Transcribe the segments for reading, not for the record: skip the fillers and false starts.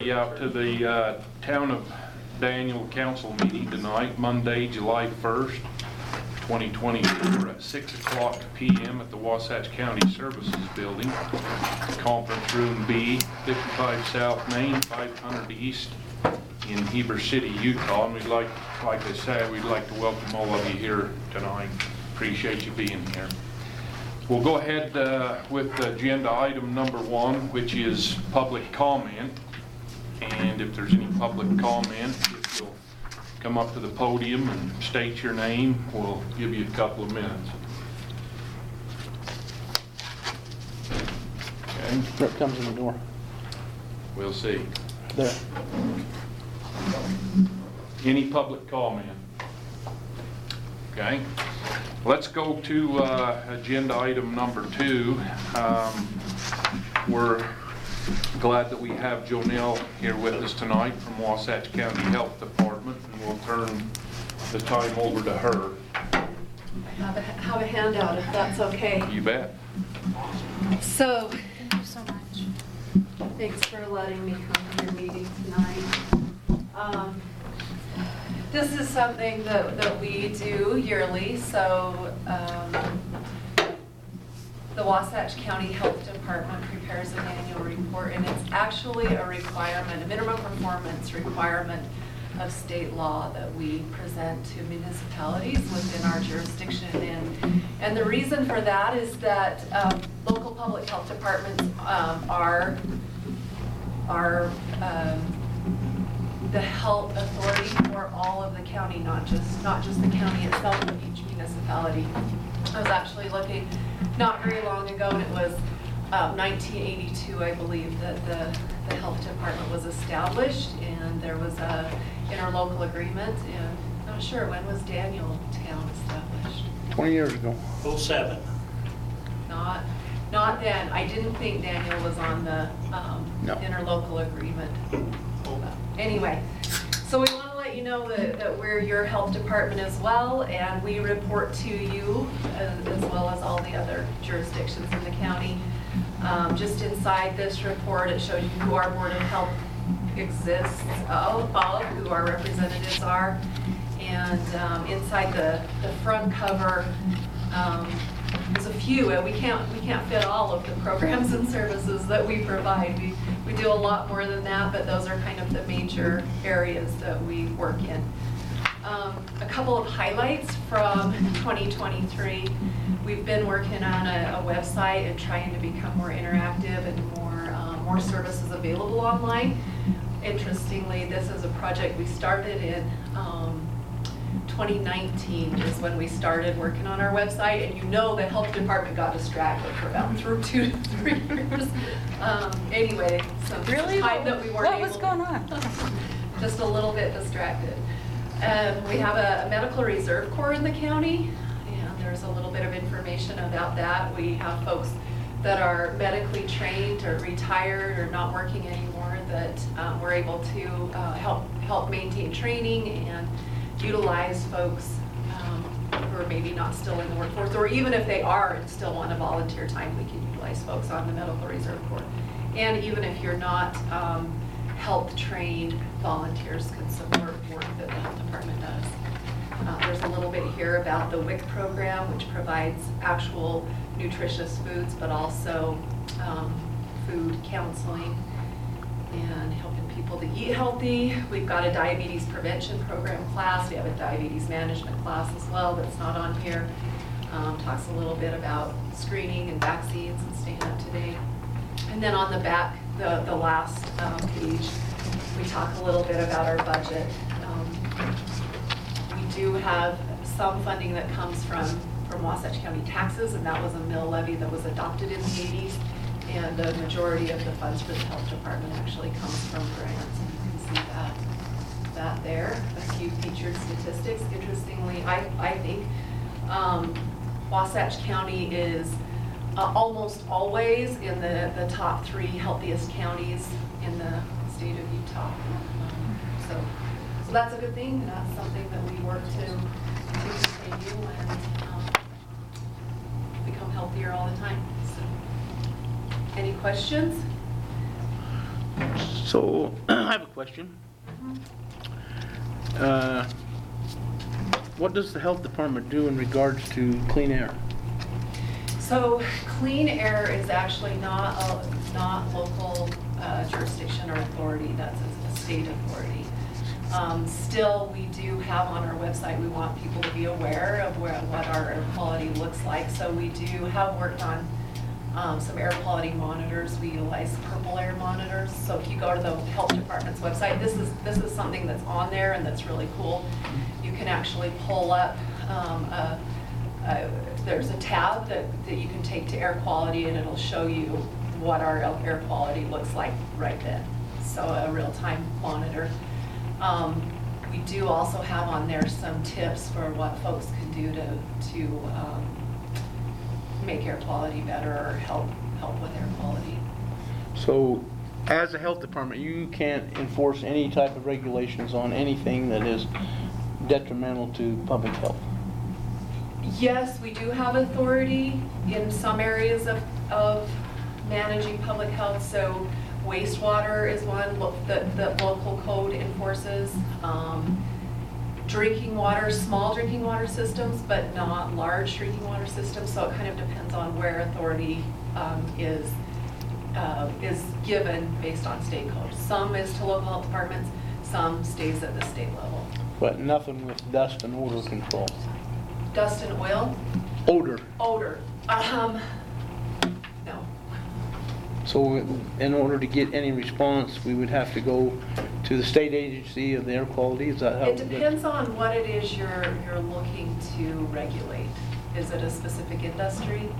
everybody out to the Town of Daniel Council meeting tonight, Monday, July 1st, 2024 at 6 o'clock p.m. at the Wasatch County Services Building, Conference Room B, 55 South Main, 500 East in Heber City, Utah. And we'd like I said, we'd like to welcome all of you here tonight. Appreciate you being here. We'll go ahead with agenda item number 1, which is public comment. And if there's any public comment, if you'll come up to the podium and state your name, we'll give you a couple of minutes. Okay. Brett comes in the door. We'll see. There. Any public comment? Okay. Let's go to agenda item number 2. We're glad that we have Jonelle here with us tonight from Wasatch County Health Department, and we'll turn the time over to her. I have a handout if that's okay. You bet. So, Thank you so much. thanks for letting me come to your meeting tonight. This is something that we do yearly, so the Wasatch County Health Department prepares an annual report, and it's actually a requirement, a minimum performance requirement of state law that we present to municipalities within our jurisdiction. And the reason for that is that local public health departments are the health authority for all of the county, not just the county itself, but each municipality. I was actually looking not very long ago, and it was 1982, I believe, that the health department was established, and there was a interlocal agreement. And I'm not sure, when was Danieltown established? 20 years ago. 07. Not then. I didn't think Daniel was on the No. interlocal agreement. Anyway, so we want to let you know that we're your health department as well, and we report to you as well as all the other jurisdictions in the county. Just inside this report, it shows you who our Board of Health exists of, who our representatives are, and inside the front cover, there's a few, and we can't fit all of the programs and services that we provide. We do a lot more than that, but those are kind of the major areas that we work in. A couple of highlights from 2023. We've been working on a website and trying to become more interactive and more services available online. Interestingly, this is a project we started in 2019 is when we started working on our website, and you know the health department got distracted for about 2 to 3 years. Anyway, some time that we weren't able. What was going on? Just a little bit distracted. We have a medical reserve corps in the county, and there's a little bit of information about that. We have folks that are medically trained or retired or not working anymore that we're able to help maintain training and utilize folks who are maybe not still in the workforce, or even if they are and still want to volunteer time, we can utilize folks on the Medical Reserve Corps. And even if you're not health trained, volunteers can support work that the health department does. There's a little bit here about the WIC program, which provides actual nutritious foods, but also food counseling and helping people to eat healthy. We've got a diabetes prevention program class. We have a diabetes management class as well that's not on here. Talks a little bit about screening and vaccines and staying up to date. And then on the back, the last page, we talk a little bit about our budget. We do have some funding that comes from Wasatch County taxes, and that was a mill levy that was adopted in the 80s. And the majority of the funds for the health department actually comes from grants. And you can see that there. A few featured statistics. Interestingly, I think Wasatch County is almost always in the top 3 healthiest counties in the state of Utah. So that's a good thing. That's something that we work to continue and become healthier all the time. So, any questions? So, I have a question. What does the health department do in regards to clean air? So clean air is actually not local jurisdiction or authority, that's a state authority. Still, we do have on our website, we want people to be aware of what our air quality looks like. So we do have worked on some air quality monitors. We utilize purple air monitors. So if you go to the health department's website, this is something that's on there and that's really cool. You can actually pull up, there's a tab that you can take to air quality and it'll show you what our air quality looks like right then. So a real-time monitor. We do also have on there some tips for what folks can do to make air quality better or help with air quality. So, as a health department, you can't enforce any type of regulations on anything that is detrimental to public health? Yes, we do have authority in some areas of managing public health. So wastewater is one that local code enforces. Drinking water, small drinking water systems, but not large drinking water systems. So it kind of depends on where authority is given based on state code. Some is to local health departments, some stays at the state level. But nothing with dust and odor control? Dust and oil? Odor. Odor. No. So in order to get any response, we would have to go to the state agency of the air quality? Is that how? It depends on what it is you're looking to regulate. Is it a specific industry?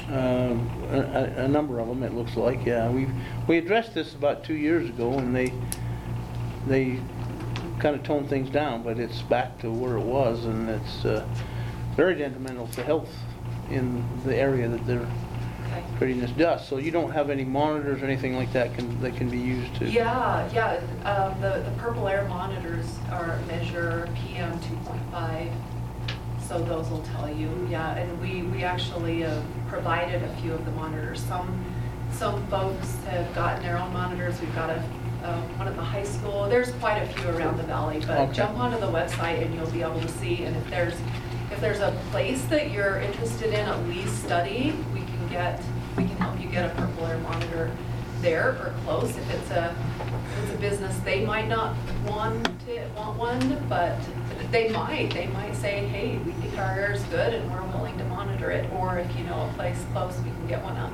A number of them, it looks like, yeah. We addressed this about 2 years ago, and they kind of toned things down, but it's back to where it was, and it's very detrimental to health in the area that they're Okay. creating this dust. So you don't have any monitors or anything like that that can be used to? Yeah. The purple air monitors measure PM 2.5, so those will tell you. Yeah, and we actually provided a few of the monitors. Some folks have gotten their own monitors. We've got one at the high school. There's quite a few around the valley, but Okay. Jump onto the website and you'll be able to see. And if there's a place that you're interested in at least studying, we can help you get a purple air monitor there or close. If it's a business, they might not want one, but they might say, hey, we think our air is good and we're willing to monitor it. Or if you know a place close, we can get one up.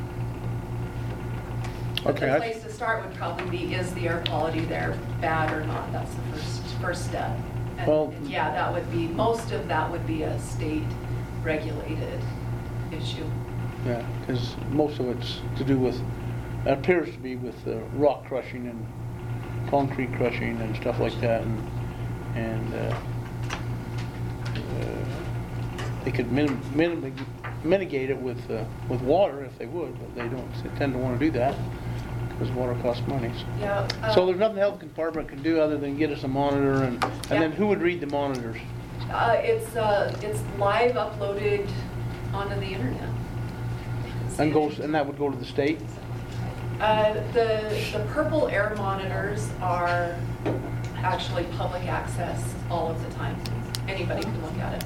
But Okay. the place to start would probably be, is the air quality there bad or not? That's the first step. And Well- yeah, that would be, most of that would be a state regulated issue. Yeah, because most of it's to do with, it appears to be with rock crushing and concrete crushing and stuff like that, and they could mitigate it with water if they would, but they don't tend to want to do that because water costs money. Yeah. So there's nothing the health department can do other than get us a monitor, and then who would read the monitors? It's live uploaded onto the internet. And that would go to the state? The purple air monitors are actually public access all of the time. Anybody can look at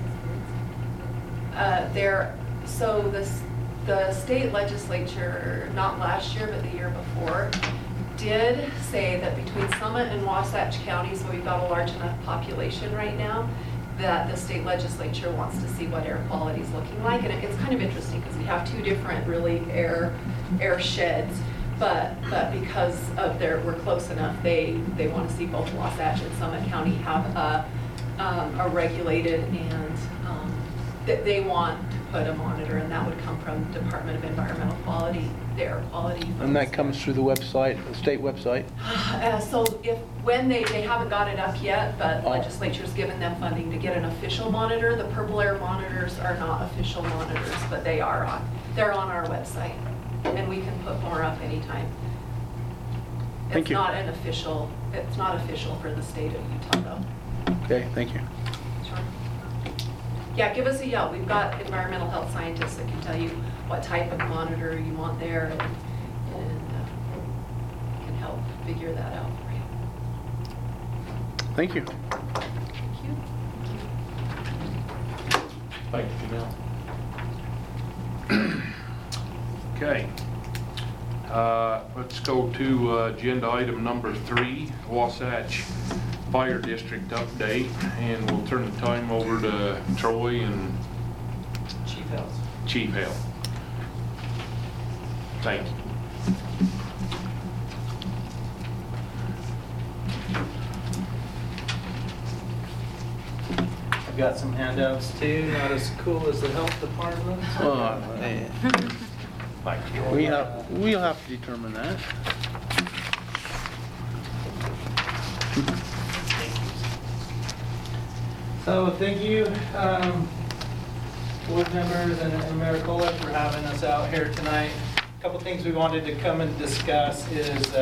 it. So the state legislature, not last year, but the year before, did say that between Summit and Wasatch counties, where we've got a large enough population right now, that the state legislature wants to see what air quality is looking like. And it's kind of interesting because we have two different really air sheds, but because of we're close enough, they want to see both Wasatch and Summit County have a regulated, and they want to put a monitor, and that would come from Department of Environmental Quality, the air quality. And that folks. comes through the website, the state website? So when they haven't got it up yet, but Oh. legislature's given them funding to get an official monitor. The purple air monitors are not official monitors, but they're on our website, and we can put more up anytime. Thank you. It's not official for the state of Utah though. Okay, thank you. Sure. Yeah, give us a yell. We've got environmental health scientists that can tell you what type of monitor you want there and can help. figure that out for you. Thank you. Thank you. Thank you, Janelle. Okay. Let's go to agenda item number 3, Wasatch Fire District update, and we'll turn the time over to Troy and Chief Hale. Thank you. I've got some handouts too, not as cool as the health department. Oh, man. Thank you. We'll have to determine that. So thank you, board members and Americola for having us out here tonight. A couple things we wanted to come and discuss is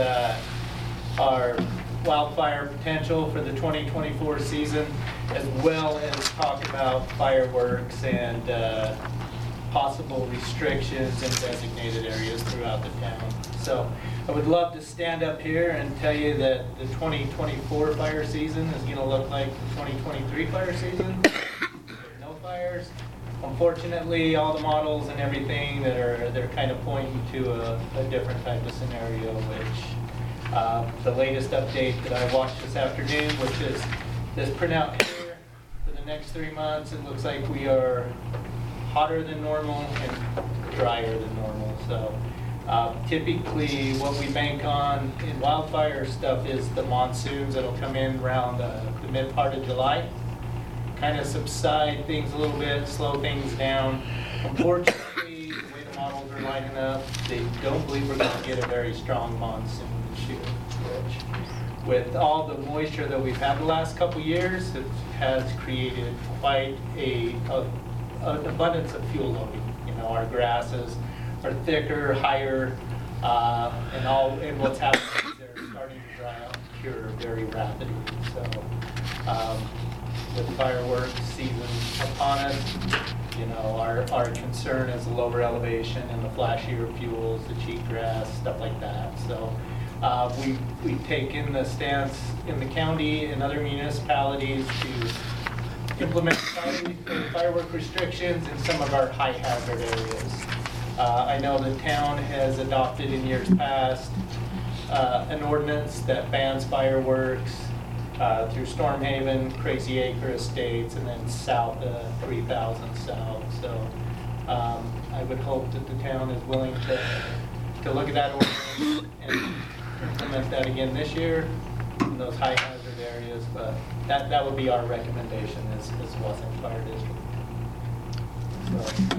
our wildfire potential for the 2024 season, as well as talk about fireworks and possible restrictions in designated areas throughout the town. So I would love to stand up here and tell you that the 2024 fire season is going to look like the 2023 fire season. There's no fires. Unfortunately, all the models and everything they're kind of pointing to a different type of scenario, which the latest update that I watched this afternoon, which is this printout here for the next 3 months. It looks like we are hotter than normal and drier than normal. So typically what we bank on in wildfire stuff is the monsoons that'll come in around the mid part of July. Kind of subside things a little bit, slow things down. Unfortunately, the way the models are lining up, they don't believe we're going to get a very strong monsoon this year, which with all the moisture that we've had the last couple years, it has created quite an abundance of fuel loading. You know, our grasses are thicker, higher, and what's happening is they're starting to dry out and cure very rapidly. So with fireworks season upon us, you know, our concern is the lower elevation and the flashier fuels, the cheatgrass, stuff like that. So we've taken the stance in the county and other municipalities to implement firework restrictions in some of our high hazard areas. I know the town has adopted in years past an ordinance that bans fireworks through Stormhaven, Crazy Acre Estates, and then south of 3000 South. So I would hope that the town is willing to look at that ordinance and implement that again this year in those high hazard areas. But that would be our recommendation as Wasatch Fire District. So,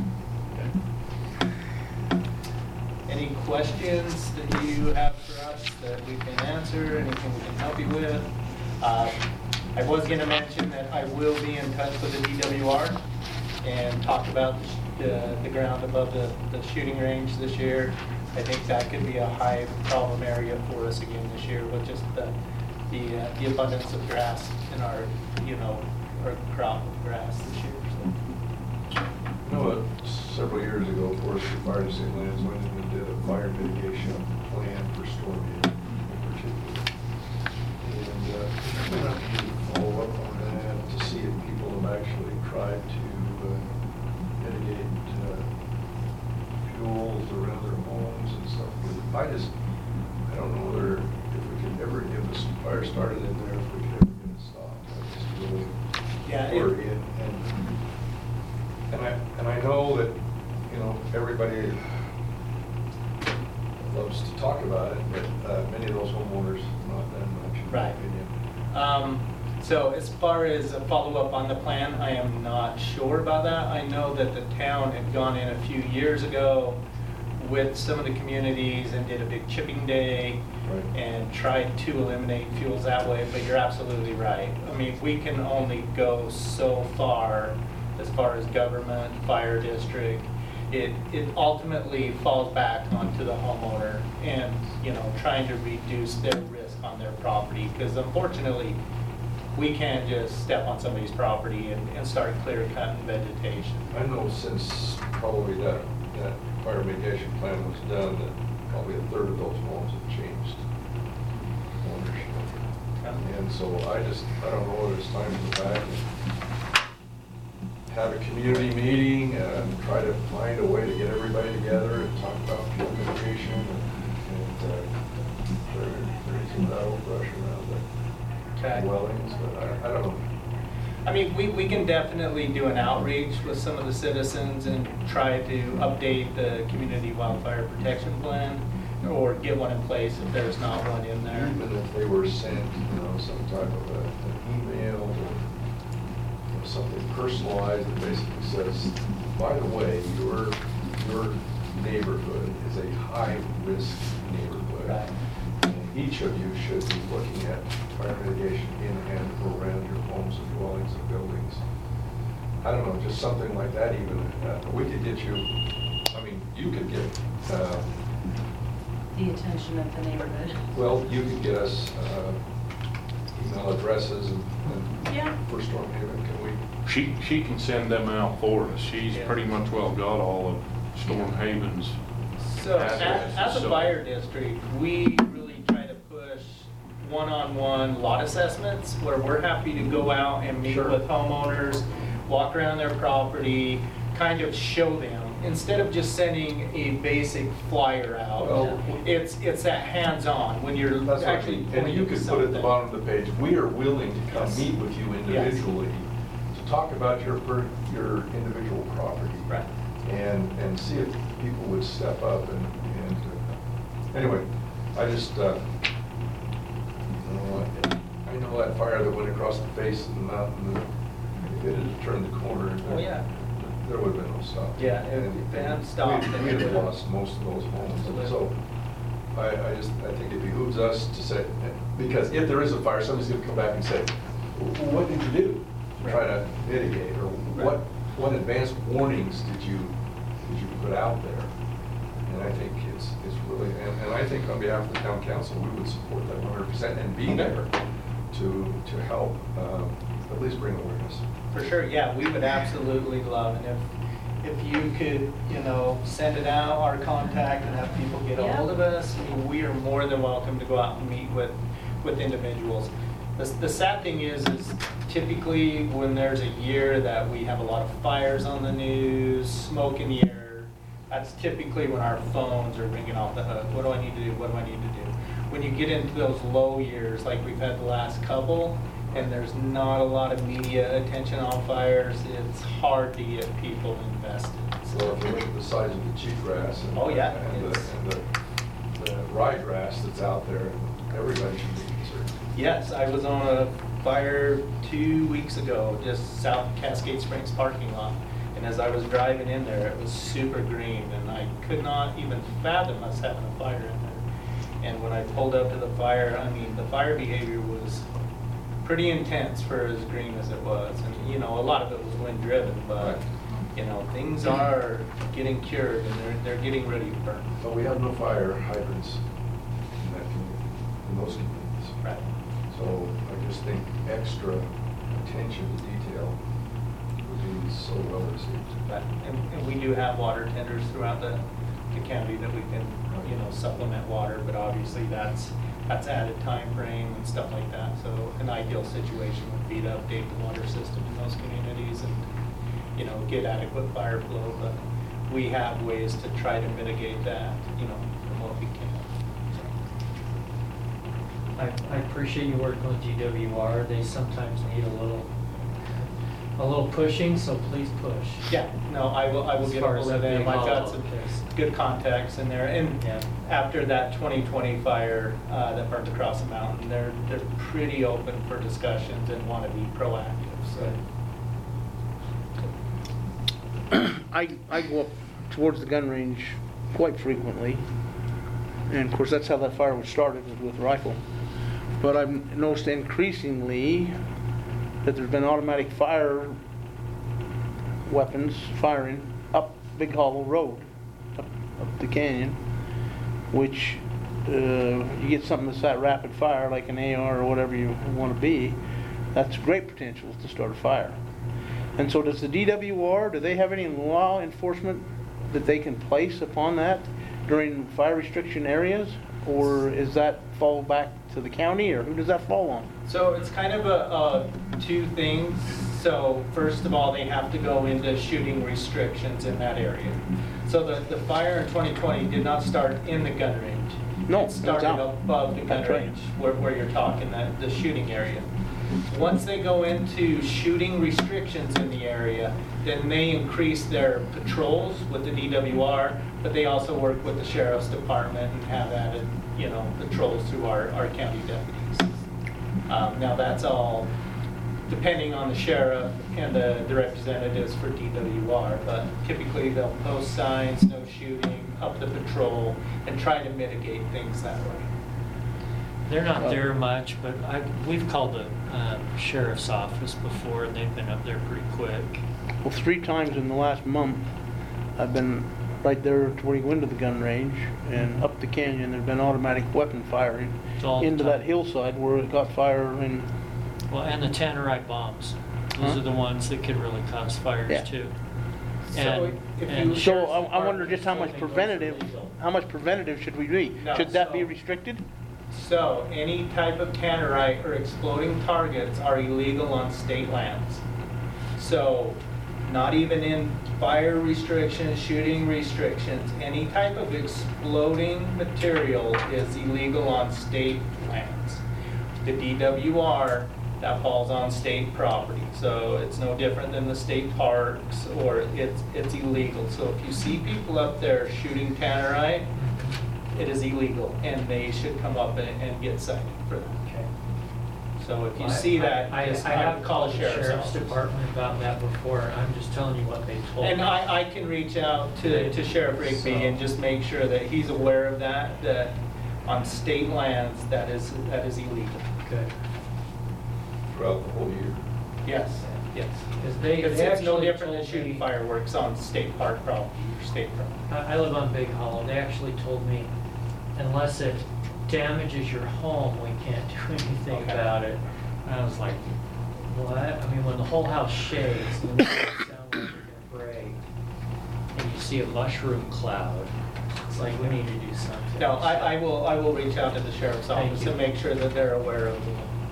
any questions that you have for us that we can answer, anything we can help you with? I was going to mention that I will be in touch with the DWR and talk about the ground above the shooting range this year. I think that could be a high problem area for us again this year with just the abundance of grass in our, you know, our crop of grass this year. So. You know, several years ago, Forestry Fire District Lands went in and did a fire mitigation plan for Stormhaven in particular. And we're going to have to follow up on that to see if people have actually tried to mitigate fuels around their homes and stuff. I don't know whether if we could ever get this fire started in there, if we could ever get it stopped. I just really worry. And I know that, you know, everybody loves to talk about it, but many of those homeowners not that much, in my opinion. So as far as a follow-up on the plan, I am not sure about that. I know that the town had gone in a few years ago with some of the communities and did a big chipping day. Right. And tried to eliminate fuels that way, but you're absolutely right. I mean, we can only go so far as government, fire district. It ultimately falls back onto the homeowner and, you know, trying to reduce their risk on their property, because unfortunately we can't just step on somebody's property and start clear cutting vegetation. I know since probably that fire mitigation plan was done, that probably a third of those homes have changed. And so I don't know whether it's time to go back and have a community meeting and try to find a way to get everybody together and talk about fuel mitigation and there isn't that old brush around Okay. the dwellings, but I don't know. I mean, we can definitely do an outreach with some of the citizens and try to update the community wildfire protection plan or get one in place if there's not one in there. Even if they were sent, some type of an email or something personalized that basically says, by the way, your neighborhood is a high-risk neighborhood. Right. And each of you should be looking at fire mitigation in and around your homes and dwellings and buildings. I don't know, just something like that even. We could get you, you could get, The attention of the neighborhood. well, you could get us email addresses and Yeah. for Storm Haven, can we? She can send them out for us. She's Yeah. pretty much well got all of Storm Haven's. So addresses, as a so- fire district, we really try to push one-on-one lot assessments where we're happy to go out and meet Sure. with homeowners, walk around their property, kind of show them, instead of just sending a basic flyer out. Well, It's that hands-on, when you're That's what I actually mean. And pointing you to could put at the something. bottom of the page, we are willing to come Yes. meet with you Yes. individually to talk about your individual property. Right. And see if people would step up anyway, I just, I know that fire that went across the face of the mountain, if it had turned the corner. Oh, yeah. There would have been no stop. Yeah, if And they had stopped, We'd they have would've- lost most of those homes. Absolutely. So I think it behooves us to say, because if there is a fire, somebody's going to come back and say, what did you do to try to mitigate? Or what advanced warnings did you put out there? And I think it's really, and I think on behalf of the town council, we would support that 100% and be there to help at least bring awareness. For sure, yeah, we would absolutely love, and if you could, send it out, our contact, and have people get a hold of us, I mean, we are more than welcome to go out and meet with individuals. The sad thing is typically when there's a year that we have a lot of fires on the news, smoke in the air, that's typically when our phones are ringing off the hook. What do I need to do? What do I need to do? When you get into those low years, like we've had the last couple, and there's not a lot of media attention on fires, it's hard to get people invested. So if you look at the size of the cheatgrass and Oh, yeah, and it's- the ryegrass that's out there, everybody should be concerned. Yes, I was on a fire 2 weeks ago, just south of Cascade Springs parking lot. And as I was driving in there, it was super green, and I could not even fathom us having a fire in there. And when I pulled up to the fire, the fire behavior was pretty intense for as green as it was. And, a lot of it was wind driven, but, things are getting cured and they're getting ready to burn. But we have no fire hydrants in that community, in those communities. Right. So I just think extra attention to detail would be so well received. Right. And we do have water tenders throughout the county that we can, supplement water, but obviously that's added time frame and stuff like that. So an ideal situation would be to update the water system in those communities and, get adequate fire flow. But we have ways to try to mitigate that, from what we can. I appreciate you working with GWR. They sometimes need a little pushing, so please push. Yeah, no, I will As get a far hold as of that them. being I've got hollow, some yes. good contacts in there. And Yeah. after that 2020 fire that burned across the mountain, they're pretty open for discussions and want to be proactive, so. I go up towards the gun range quite frequently. And of course, that's how that fire was started, was with rifle. But I've noticed increasingly that there's been automatic fire weapons firing up Big Hollow Road, up the canyon, which you get something that's that rapid fire, like an AR or whatever you want to be, that's great potential to start a fire. And so does the DWR, do they have any law enforcement that they can place upon that during fire restriction areas? Or is that fall back to the county, or who does that fall on? So it's kind of a two things. So first of all, they have to go into shooting restrictions in that area. So the fire in 2020 did not start in the gun range. No, It it was started out. above the gun That's right. range, where you're talking, the shooting area. Once they go into shooting restrictions in the area, then they increase their patrols with the DWR, but they also work with the sheriff's department and have added, patrols through our county deputies. Now, that's all depending on the sheriff and the representatives for DWR, but typically they'll post signs, no shooting, up the patrol, and try to mitigate things that way. They're not there much, but we've called the sheriff's office before, and they've been up there pretty quick. Well, 3 times in the last month, I've been right there to where you go into the gun range and up the canyon. There's been automatic weapon firing It's all the into time. that hillside where it got fire and Well, and the tannerite bombs. Those Huh? are the ones that could really cause fires Yeah. too. So And- if and you- so sheriff's I wonder just how much department told me those are preventative, legal. should we be? No, Should that be so- restricted? So, any type of tannerite or exploding targets are illegal on state lands. So, not even in fire restrictions, shooting restrictions, any type of exploding material is illegal on state lands. The DWR, that falls on state property, so it's no different than the state parks, or it's illegal. So if you see people up there shooting tannerite, it is illegal, and they should come up and get cited for that. Okay. So if you see that, I just have call called the sheriff's sheriff's office. department about that before. I'm just telling you what they told me. And I can reach out to Sheriff Rigby and just make sure that he's aware of that on state lands, that is illegal. Good. Throughout the whole year. Yes, yes. 'Cause they It's no actually different than told shooting me- fireworks on state park property or state property. I live on Big Hollow. They actually told me, unless it damages your home, we can't do anything Okay. about it. And I was like, what? I mean, when the whole house shakes, and it sounds like it's gonna break, and you see a mushroom cloud, it's like, we need to do something. No, I will reach out to the sheriff's Thank office you. and make sure that they're aware of it.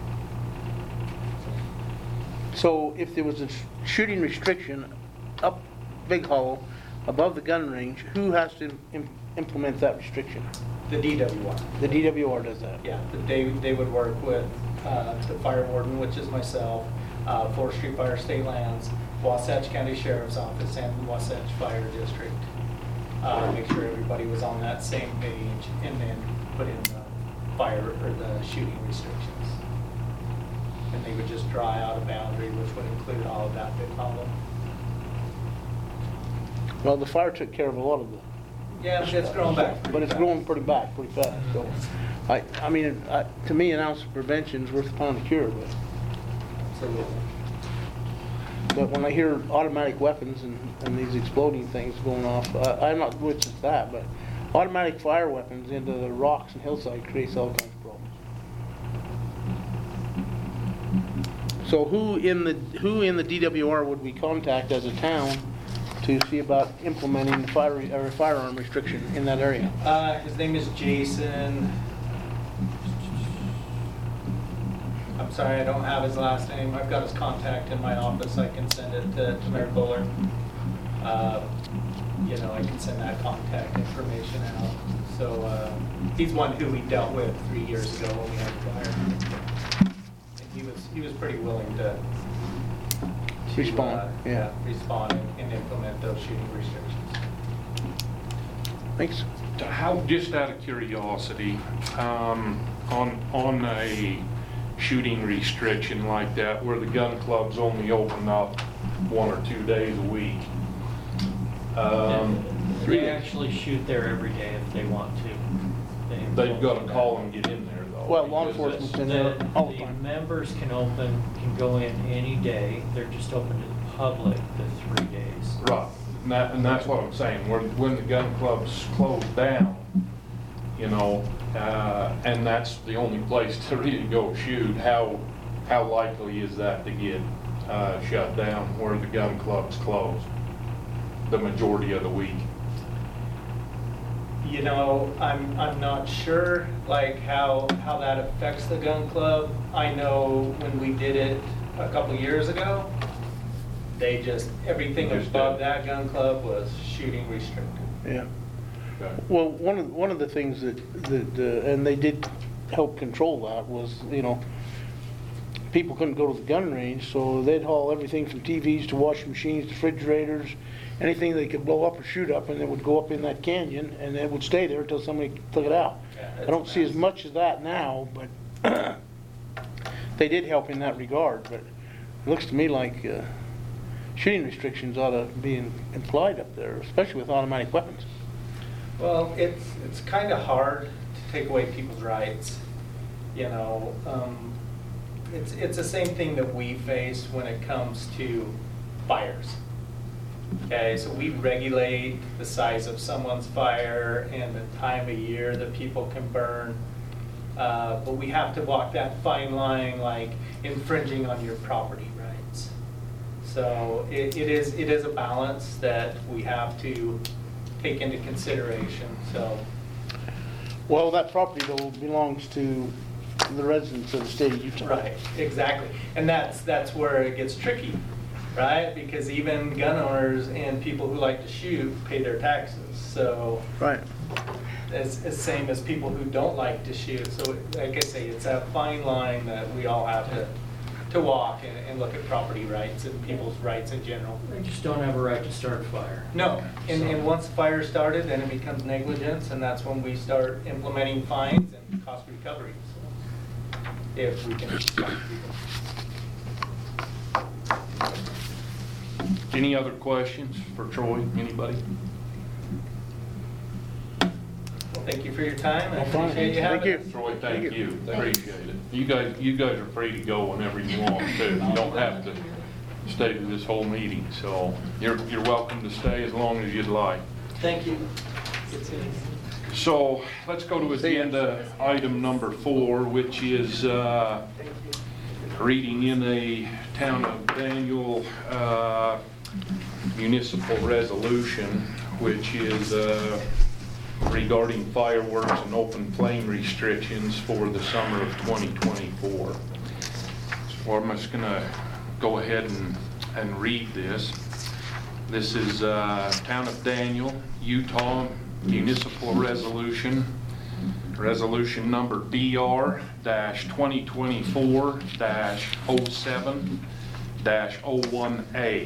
So if there was a shooting restriction up Big Hollow, above the gun range, who has to implement that restriction? The DWR. The DWR does that? Yeah, they would work with the fire warden, which is myself, Forestry Fire State Lands, Wasatch County Sheriff's Office, and the Wasatch Fire District. Make sure everybody was on that same page, and then put in the fire or the shooting restrictions. And they would just draw out a boundary, which would include all of that Big Hollow. Well, the fire took care of a lot of the, Yeah, it's grown back. but it's growing pretty fast, so. I mean, to me, an ounce of prevention's worth a pound of cure, Absolutely. but when I hear automatic weapons and these exploding things going off, I'm not which is that, but automatic fire weapons into the rocks and hillside creates all kinds of problems. So who in the DWR would we contact as a town to see about implementing the firearm restriction in that area? His name is Jason. I'm sorry, I don't have his last name. I've got his contact in my office. I can send it to Mayor Buller. I can send that contact information out. So he's one who we dealt with 3 years ago when we had the fire. And he was pretty willing to Respond, yeah. respond and implement those shooting restrictions. Thanks. How, just out of curiosity, on a shooting restriction like that, where the gun club's only open up 1 or 2 days a week, They actually shoot there every day if they want to. they've got to call and get in there though. Well, law because enforcement's in The there all the time. members can go in any day. They're just open to the public the 3 days. Right, and that's what I'm saying, when the gun clubs close down, and that's the only place to really go shoot, how likely is that to get shut down where the gun clubs close the majority of the week? You know, I'm not sure like how that affects the gun club. I know when we did it a couple years ago, they just, everything Just above did. that gun club was shooting restricted. Yeah. Okay. Well, one of the things that, and they did help control that was, you know, people couldn't go to the gun range, so they'd haul everything from TVs to washing machines, to refrigerators, anything they could blow up or shoot up, and it would go up in that canyon, and it would stay there until somebody took it out. Yeah, I don't see as much of that now, but they did help in that regard, but it looks to me like shooting restrictions ought to be implied up there, especially with automatic weapons. Well, it's kind of hard to take away people's rights, you know. It's the same thing that we face when it comes to fires. Okay, so we regulate the size of someone's fire and the time of year that people can burn. But we have to walk that fine line, like infringing on your property rights. So it is a balance that we have to take into consideration, so. Well, that property though belongs to the residents of the state of Utah. Right, exactly. And that's where it gets tricky, right? Because even gun owners and people who like to shoot pay their taxes. So Right. it's the same as people who don't like to shoot. So like I say, it's a fine line that we all have to walk and look at property rights and people's rights in general. They just don't have a right to start a fire. No, and once the fire started, then it becomes negligence, and that's when we start implementing fines and cost recovery. So, if we can stop people. Any other questions for Troy? Anybody? Well, thank you for your time. I Fine. appreciate you Thank having you. us. Troy, thank Thank you. you. Appreciate it. You guys are free to go whenever you want to. You don't have to stay to this whole meeting, so you're welcome to stay as long as you'd like. Thank you. So let's go to agenda item number 4, which is reading in a Town of Daniel municipal resolution, which is regarding fireworks and open flame restrictions for the summer of 2024. So I'm just going to go ahead and read this. This is Town of Daniel, Utah municipal resolution, resolution number DR-2024-07-01A.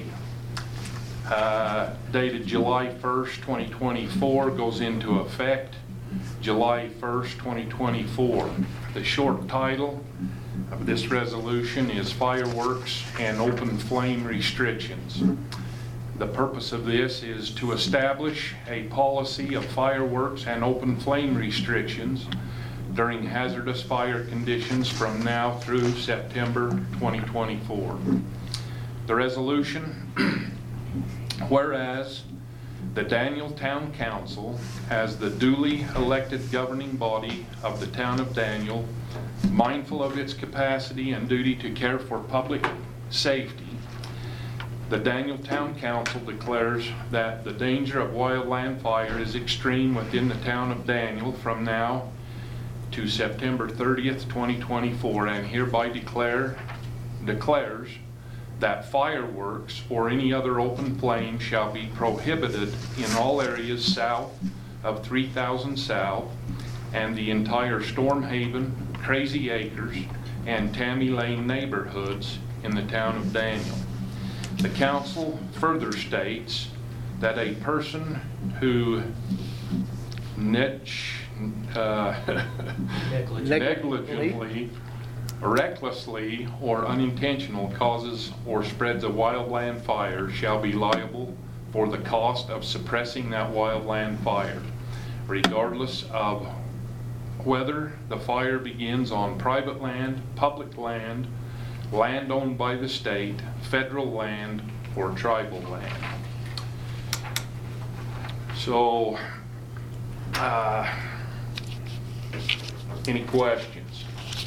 Dated July 1st, 2024, goes into effect July 1st, 2024. The short title of this resolution is Fireworks and Open Flame Restrictions. The purpose of this is to establish a policy of fireworks and open flame restrictions during hazardous fire conditions from now through September 2024. The resolution, whereas the Daniel Town Council, as the duly elected governing body of the Town of Daniel, mindful of its capacity and duty to care for public safety, the Daniel Town Council declares that the danger of wildland fire is extreme within the Town of Daniel from now to September 30th, 2024, and hereby declares that fireworks or any other open flame shall be prohibited in all areas south of 3000 South and the entire Stormhaven, Crazy Acres, and Tammy Lane neighborhoods in the Town of Daniel. The council further states that a person who negligently, recklessly, or unintentional causes or spreads a wildland fire shall be liable for the cost of suppressing that wildland fire, regardless of whether the fire begins on private land, public land, land owned by the state, federal land, or tribal land. So, any questions?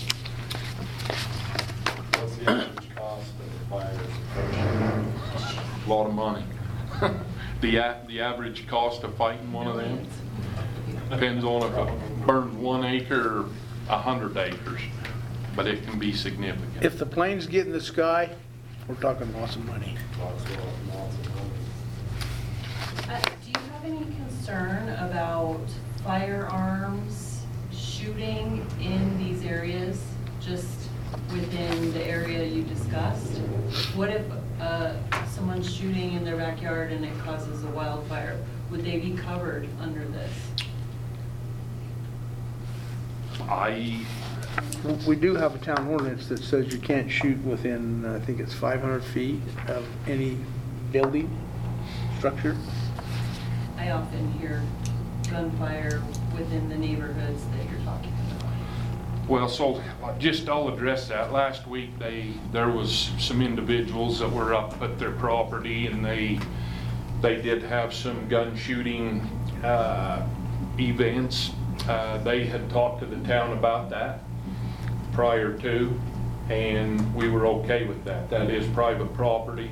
What's the average cost of a fire suppression? A lot of money. The average cost of fighting one of them? Depends on if it burns 1 acre or 100 acres, but it can be significant. If the planes get in the sky, we're talking lots of money. Do you have any concern about firearms shooting in these areas, just within the area you discussed? What if someone's shooting in their backyard and it causes a wildfire? Would they be covered under this? We do have a town ordinance that says you can't shoot within, I think it's 500 feet of any building, structure. I often hear gunfire within the neighborhoods that you're talking about. Well, so just I'll address that. Last week, there was some individuals that were up at their property, and they did have some gun shooting events. They had talked to the town about that prior to, and we were okay with that. That is private property.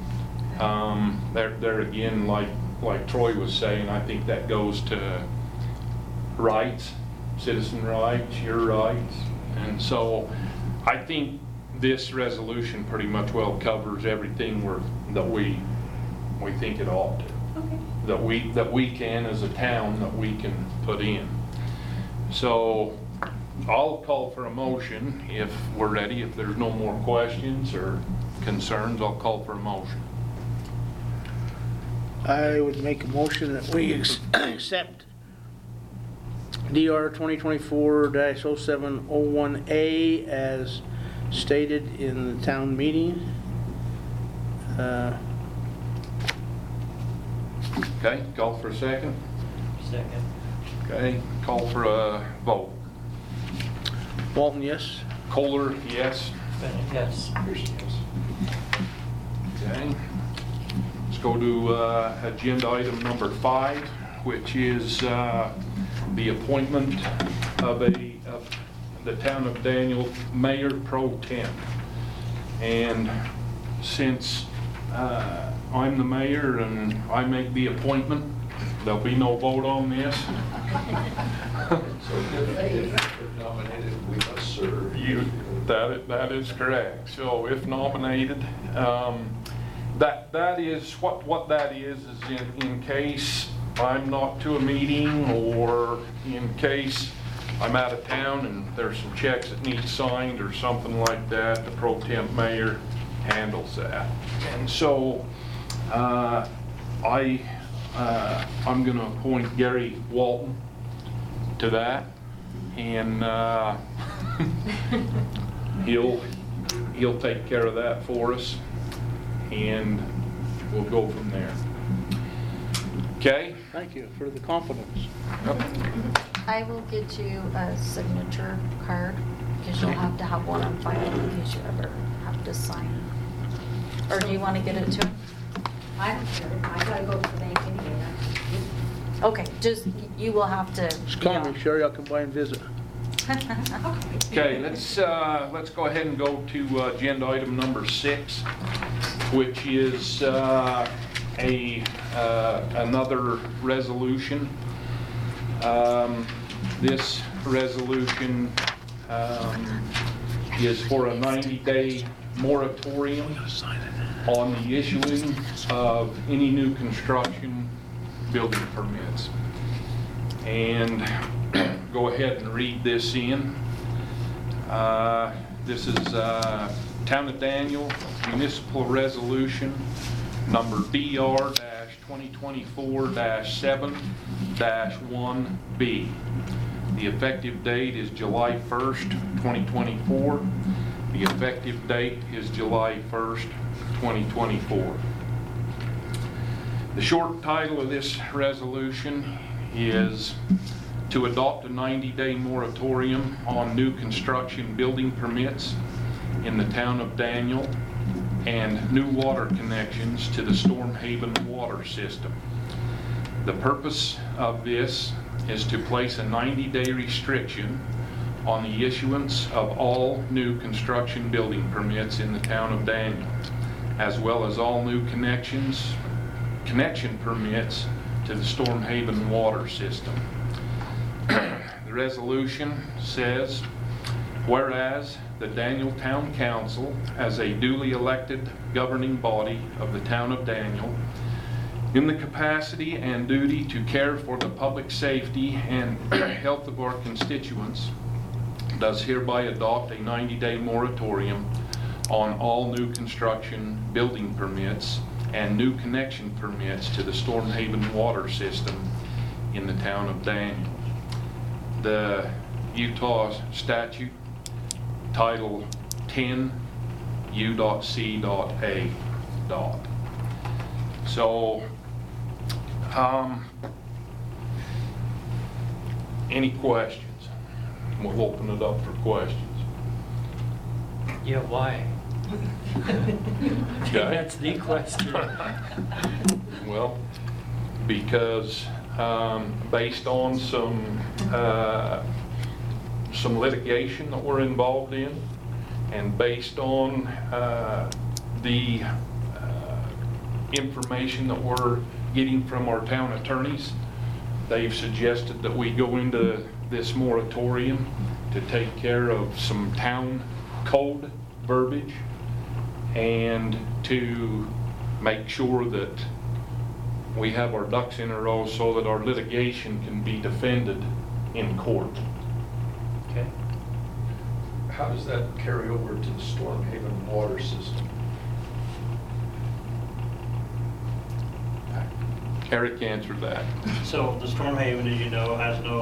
There again, like Troy was saying, I think that goes to rights, citizen rights, your rights. And so I think this resolution pretty much well covers everything that we think it ought to. Okay. That we can, as a town, that we can put in. So I'll call for a motion if we're ready. If there's no more questions or concerns, I'll call for a motion. I would make a motion that we accept DR 2024-0701A as stated in the town meeting. Okay, call for a second. Second. Okay, call for a vote. Walton, yes? Kohler, yes. Bennett, yes. Pearson, yes. Okay. Let's go to agenda item number 5, which is the appointment of the town of Daniel Mayor Pro Tem. And since I'm the mayor and I make the appointment, there'll be no vote on this. So if nominated, we must serve. That is correct. So if nominated, that is what that is in case I'm not to a meeting, or in case I'm out of town and there's some checks that need signed or something like that, the pro temp mayor handles that. And so I'm going to appoint Gary Walton to that, and he'll take care of that for us, and we'll go from there. Okay? Thank you for the confidence. I will get you a signature card, because you'll have to have one on file in case you ever have to sign. Or do you want to get it to him? I don't care, I gotta go to the bank anyway. Okay, just, you will have to. Just call me, Sherry, I'll come by and visit. Okay, let's go ahead and go to agenda item number 6, which is another resolution. This resolution is for a 90-day moratorium on the issuing of any new construction building permits. And go ahead and read this in. This is Town of Daniel Municipal Resolution number DR-2024-7-1B. The effective date is July 1st, 2024. The effective date is July 1st, 2024. The short title of this resolution is to adopt a 90-day moratorium on new construction building permits in the town of Daniel and new water connections to the Storm Haven water system. The purpose of this is to place a 90-day restriction on the issuance of all new construction building permits in the town of Daniel, as well as all new connection permits to the Storm Haven water system. The resolution says, whereas the Daniel Town Council, as a duly elected governing body of the town of Daniel, in the capacity and duty to care for the public safety and health of our constituents, does hereby adopt a 90-day moratorium on all new construction building permits and new connection permits to the Storm Haven water system in the town of Daniel. The Utah statute, Title 10, U.C.A. So, any questions? We'll open it up for questions. Yeah, why? Okay. That's the question. Well, because based on some litigation that we're involved in, and based on the information that we're getting from our town attorneys, they've suggested that we go into this moratorium to take care of some town code verbiage and to make sure that we have our ducks in a row so that our litigation can be defended in court. Okay. How does that carry over to the Storm Haven water system? Eric answered that. So the Storm Haven, as you know,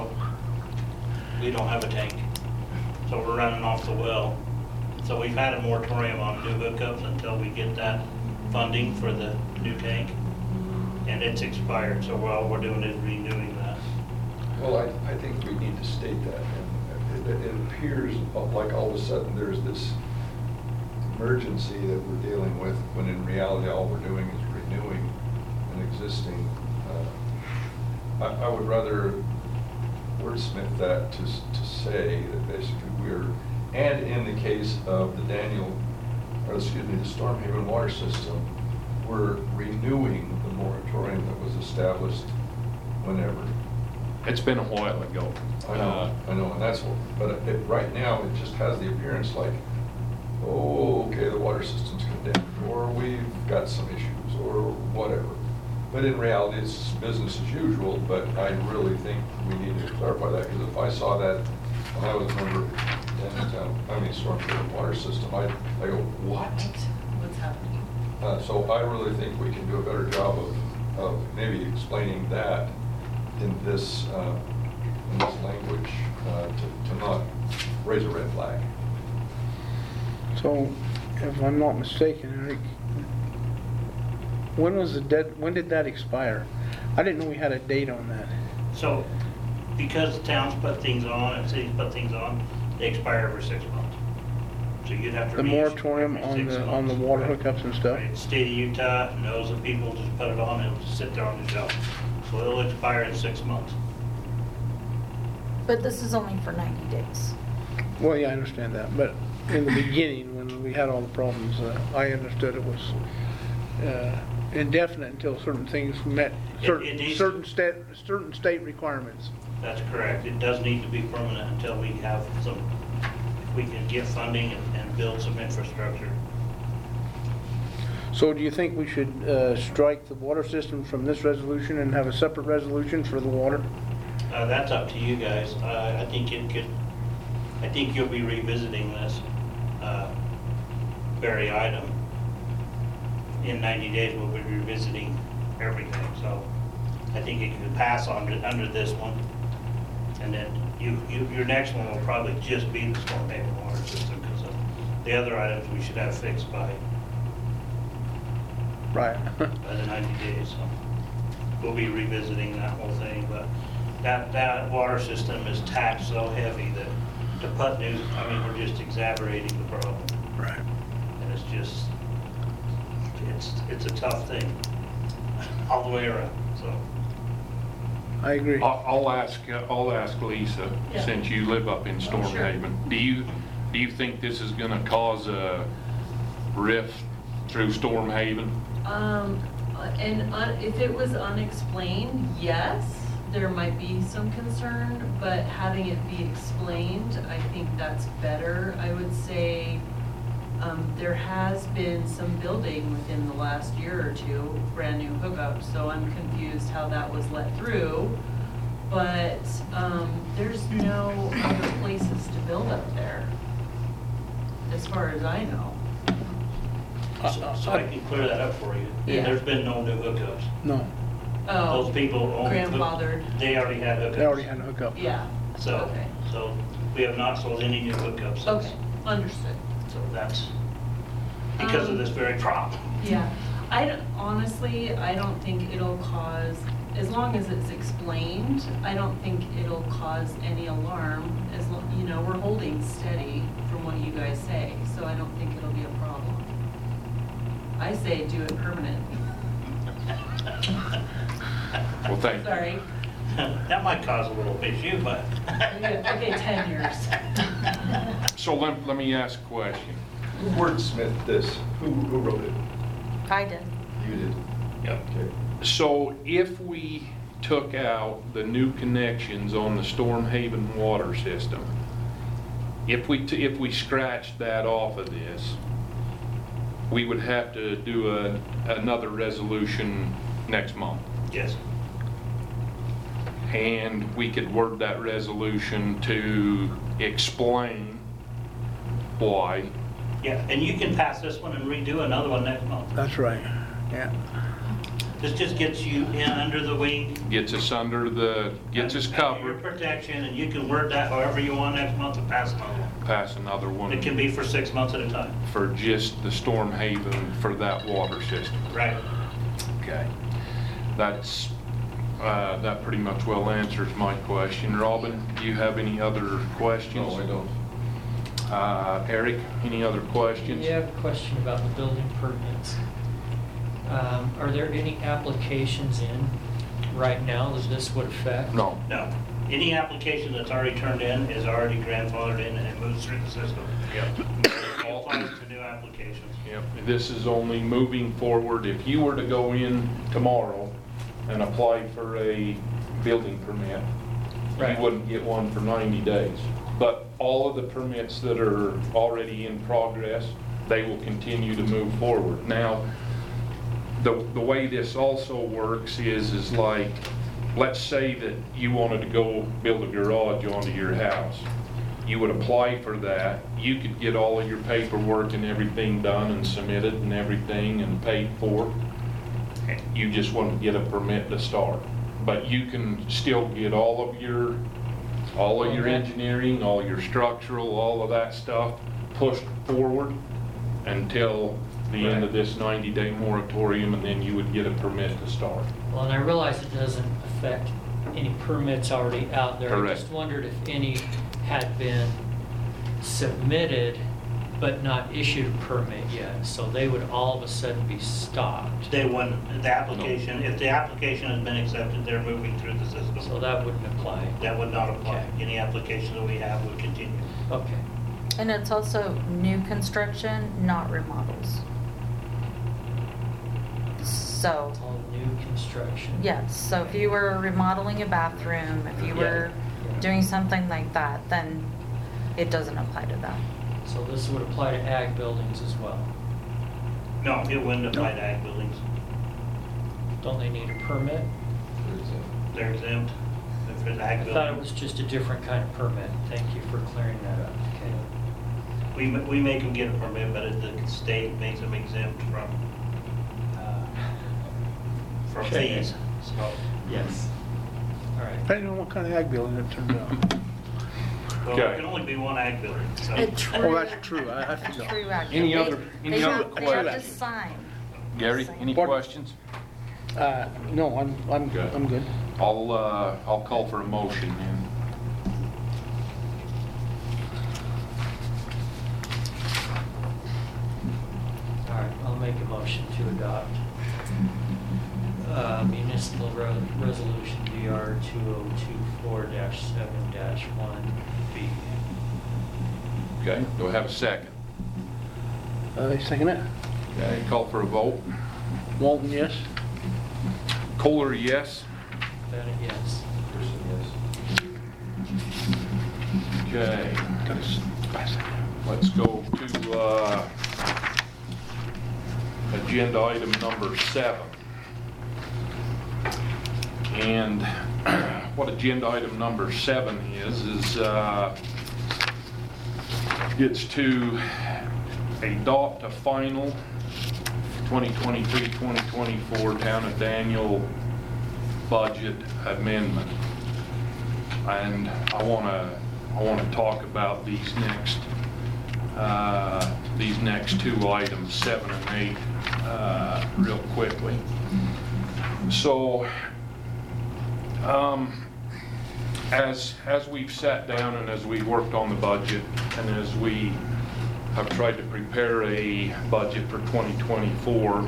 we don't have a tank. So we're running off the well. So we've had a moratorium on new hookups until we get that funding for the new tank. And it's expired, so all we're doing is renewing that. Well, I think we need to state that. And it appears like all of a sudden there's this emergency that we're dealing with, when in reality all we're doing is renewing an existing. I would rather wordsmith that to say that basically and in the case of the Storm Haven water system, we're renewing the moratorium that was established whenever. It's been a while ago. I know, and that's what, but right now, it just has the appearance like, oh, okay, the water system's condemned, or we've got some issues, or whatever. But in reality, it's business as usual, but I really think we need to clarify that, because if I saw that when I was a member of Storm Haven water system, I go, what? What's happening? So I really think we can do a better job of maybe explaining that in this language to not raise a red flag. So, if I'm not mistaken, Eric, when did that expire? I didn't know we had a date on that. So because the towns put things on and cities put things on, they expire every 6 months. So you'd have to The reissue moratorium every 6 on the months. water Right. hookups and stuff? Right. State of Utah knows that people just put it on and it'll sit there on the shelf. So it'll expire in 6 months. But this is only for 90 days. Well, yeah, I understand that, but in the beginning, when we had all the problems, I understood it was indefinite until certain things met It needs to- certain state requirements. That's correct. It does need to be permanent until we have if we can get funding and build some infrastructure. So do you think we should strike the water system from this resolution and have a separate resolution for the water? That's up to you guys. I think you'll be revisiting this very item. In 90 days, we'll be revisiting everything. So I think it can pass under this one. And then your next one will probably just be the Storm Haven water system, because the other items we should have fixed by Right. the 90 days. So we'll be revisiting that whole thing, but that water system is taxed so heavy that to put new, we're just exaggerating the problem. Right. And it's just, it's a tough thing all the way around, so. I agree. I'll ask Lisa, Yeah. since you live up in Storm sure. Haven. Do you think this is gonna cause a rift through Storm Haven? And if it was unexplained, yes. there might be some concern, but having it be explained, I think that's better. I would say, there has been some building within the last year or two, brand new hookups, so I'm confused how that was let through. But, there's no other places to build up there, as far as I know. So I can clear that up for you. Yeah. There's been no new hookups. No, Oh, Those people own. grandfathered, They already had hookups. they already had a hookup. yeah. So, Okay. so we have not sold any new hookups since. Okay, understood. So that's because of this very problem. Yeah, honestly, I don't think it'll cause, as long as it's explained, I don't think it'll cause any alarm. You know, we're holding steady from what you guys say, so I don't think it'll be a problem. I say do it permanent. Well, thank you. Sorry. That might cause a little issue, but. Okay, 10 years. So let me ask a question. Who wordsmithed this? Who wrote it? I did. You did. Yep. Okay. So if we took out the new connections on the Storm Haven water system, if we scratched that off of this, we would have to do another resolution next month. Yes. And we could word that resolution to explain why. Yeah, and you can pass this one and redo another one next month. That's right, yeah. This just gets you in under the wing. Gets us under the, gets us Your covered, protection, and you can word that however you want next month and pass another one. pass another one It can be for 6 months at a time. for just the Storm Haven for that water system. Right. Okay. That's, that pretty much well answers my question. Robin, do you have any other questions? No, I don't. Eric, any other questions? Yeah, I have a question about the building permits. Are there any applications in right now that this would affect? No. No. Any application that's already turned in is already grandfathered in and it moves through the system. Yep. It applies to new applications. Yep. This is only moving forward. If you were to go in tomorrow and apply for a building permit, Right. you wouldn't get one for 90 days. But all of the permits that are already in progress, they will continue to move forward. Now, the way this also works is like, let's say that you wanted to go build a garage onto your house. You would apply for that. You could get all of your paperwork and everything done and submitted and everything and paid for. You just want to get a permit to start. But you can still get all of your engineering, all your structural, all of that stuff pushed forward until the end of this 90-day moratorium, and then you would get a permit to start. Well, and I realize it doesn't affect any permits already out there. I Correct. just wondered if any had been submitted but not issued a permit yet, so they would all of a sudden be stopped. They wouldn't, the application, if the application has been accepted, they're moving through the system. So that wouldn't apply. That would not apply. Okay. Any application that we have would continue. Okay. And it's also new construction, not remodels. So, It's all new construction. yes, so if you were remodeling a bathroom, if you were Yeah. doing something like that, then it doesn't apply to that. So this would apply to ag buildings as well. No, it wouldn't apply to ag buildings. Don't they need a permit? They're exempt if it's ag I buildings. thought it was just a different kind of permit. Thank you for clearing that up. Okay. We make them get a permit, but the state makes them exempt from Okay. fees. So Yes. All right. Depending on what kind of ag building it turns out. well, there Okay. can only be one ag building. So Oh, that's true, I A forgot. true ag Any building. other They questions? have to sign. Gary, any Pardon? questions? No, I'm Good. good. I'll call for a motion then. All right, I'll make a motion to adopt municipal resolution DR 2024-7-1B. Okay, do I have a second? Second it. Okay, call for a vote. Walton, yes? Kohler, yes. Bennett, yes. Okay. Let's go to agenda item number 7. And what agenda item number 7 is it's to adopt a final 2023-2024 Town of Daniel budget amendment. And I want to talk about these next two items, 7 and 8, real quickly. So, as we've sat down and as we worked on the budget and as we have tried to prepare a budget for 2024,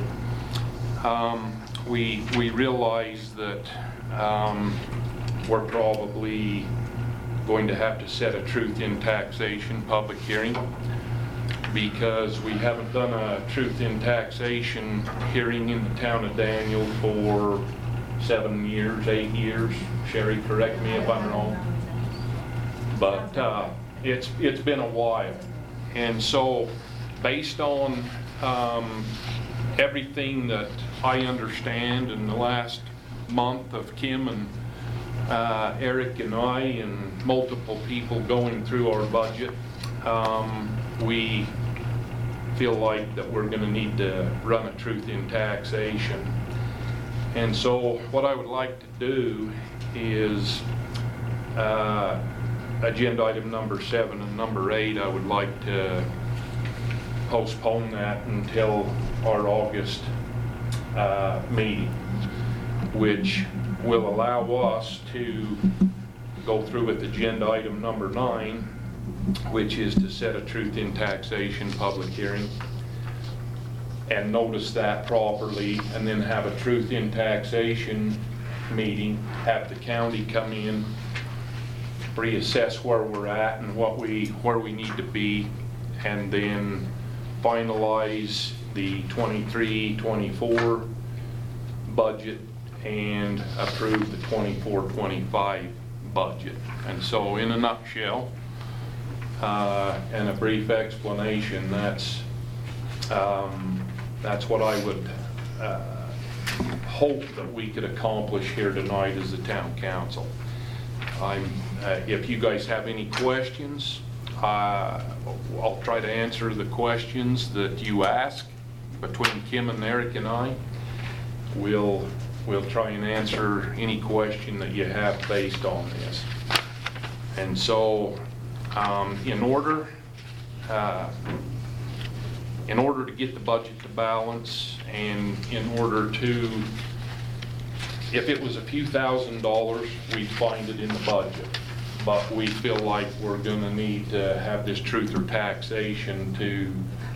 we realize that we're probably going to have to set a truth in taxation public hearing, because we haven't done a truth in taxation hearing in the town of Daniel for 7 years, 8 years. Sherry, correct me if I'm wrong. But it's been a while. And so based on everything that I understand in the last month of Kim and Eric and I and multiple people going through our budget, we feel like that we're going to need to run a truth in taxation. And so what I would like to do is agenda item number 7 and number 8, I would like to postpone that until our August meeting, which will allow us to go through with agenda item number 9, which is to set a truth in taxation public hearing and notice that properly, and then have a truth in taxation meeting, have the county come in, reassess where we're at and where we need to be, and then finalize the 23-24 budget and approve the 24-25 budget. And so in a nutshell, and a brief explanation, that's what I would hope that we could accomplish here tonight as the town council. If you guys have any questions, I'll try to answer the questions that you ask between Kim and Eric and I. We'll try and answer any question that you have based on this. And so, in order to get the budget to balance, and in order to, if it was a few $1,000s, we'd find it in the budget. But we feel like we're going to need to have this truth or taxation to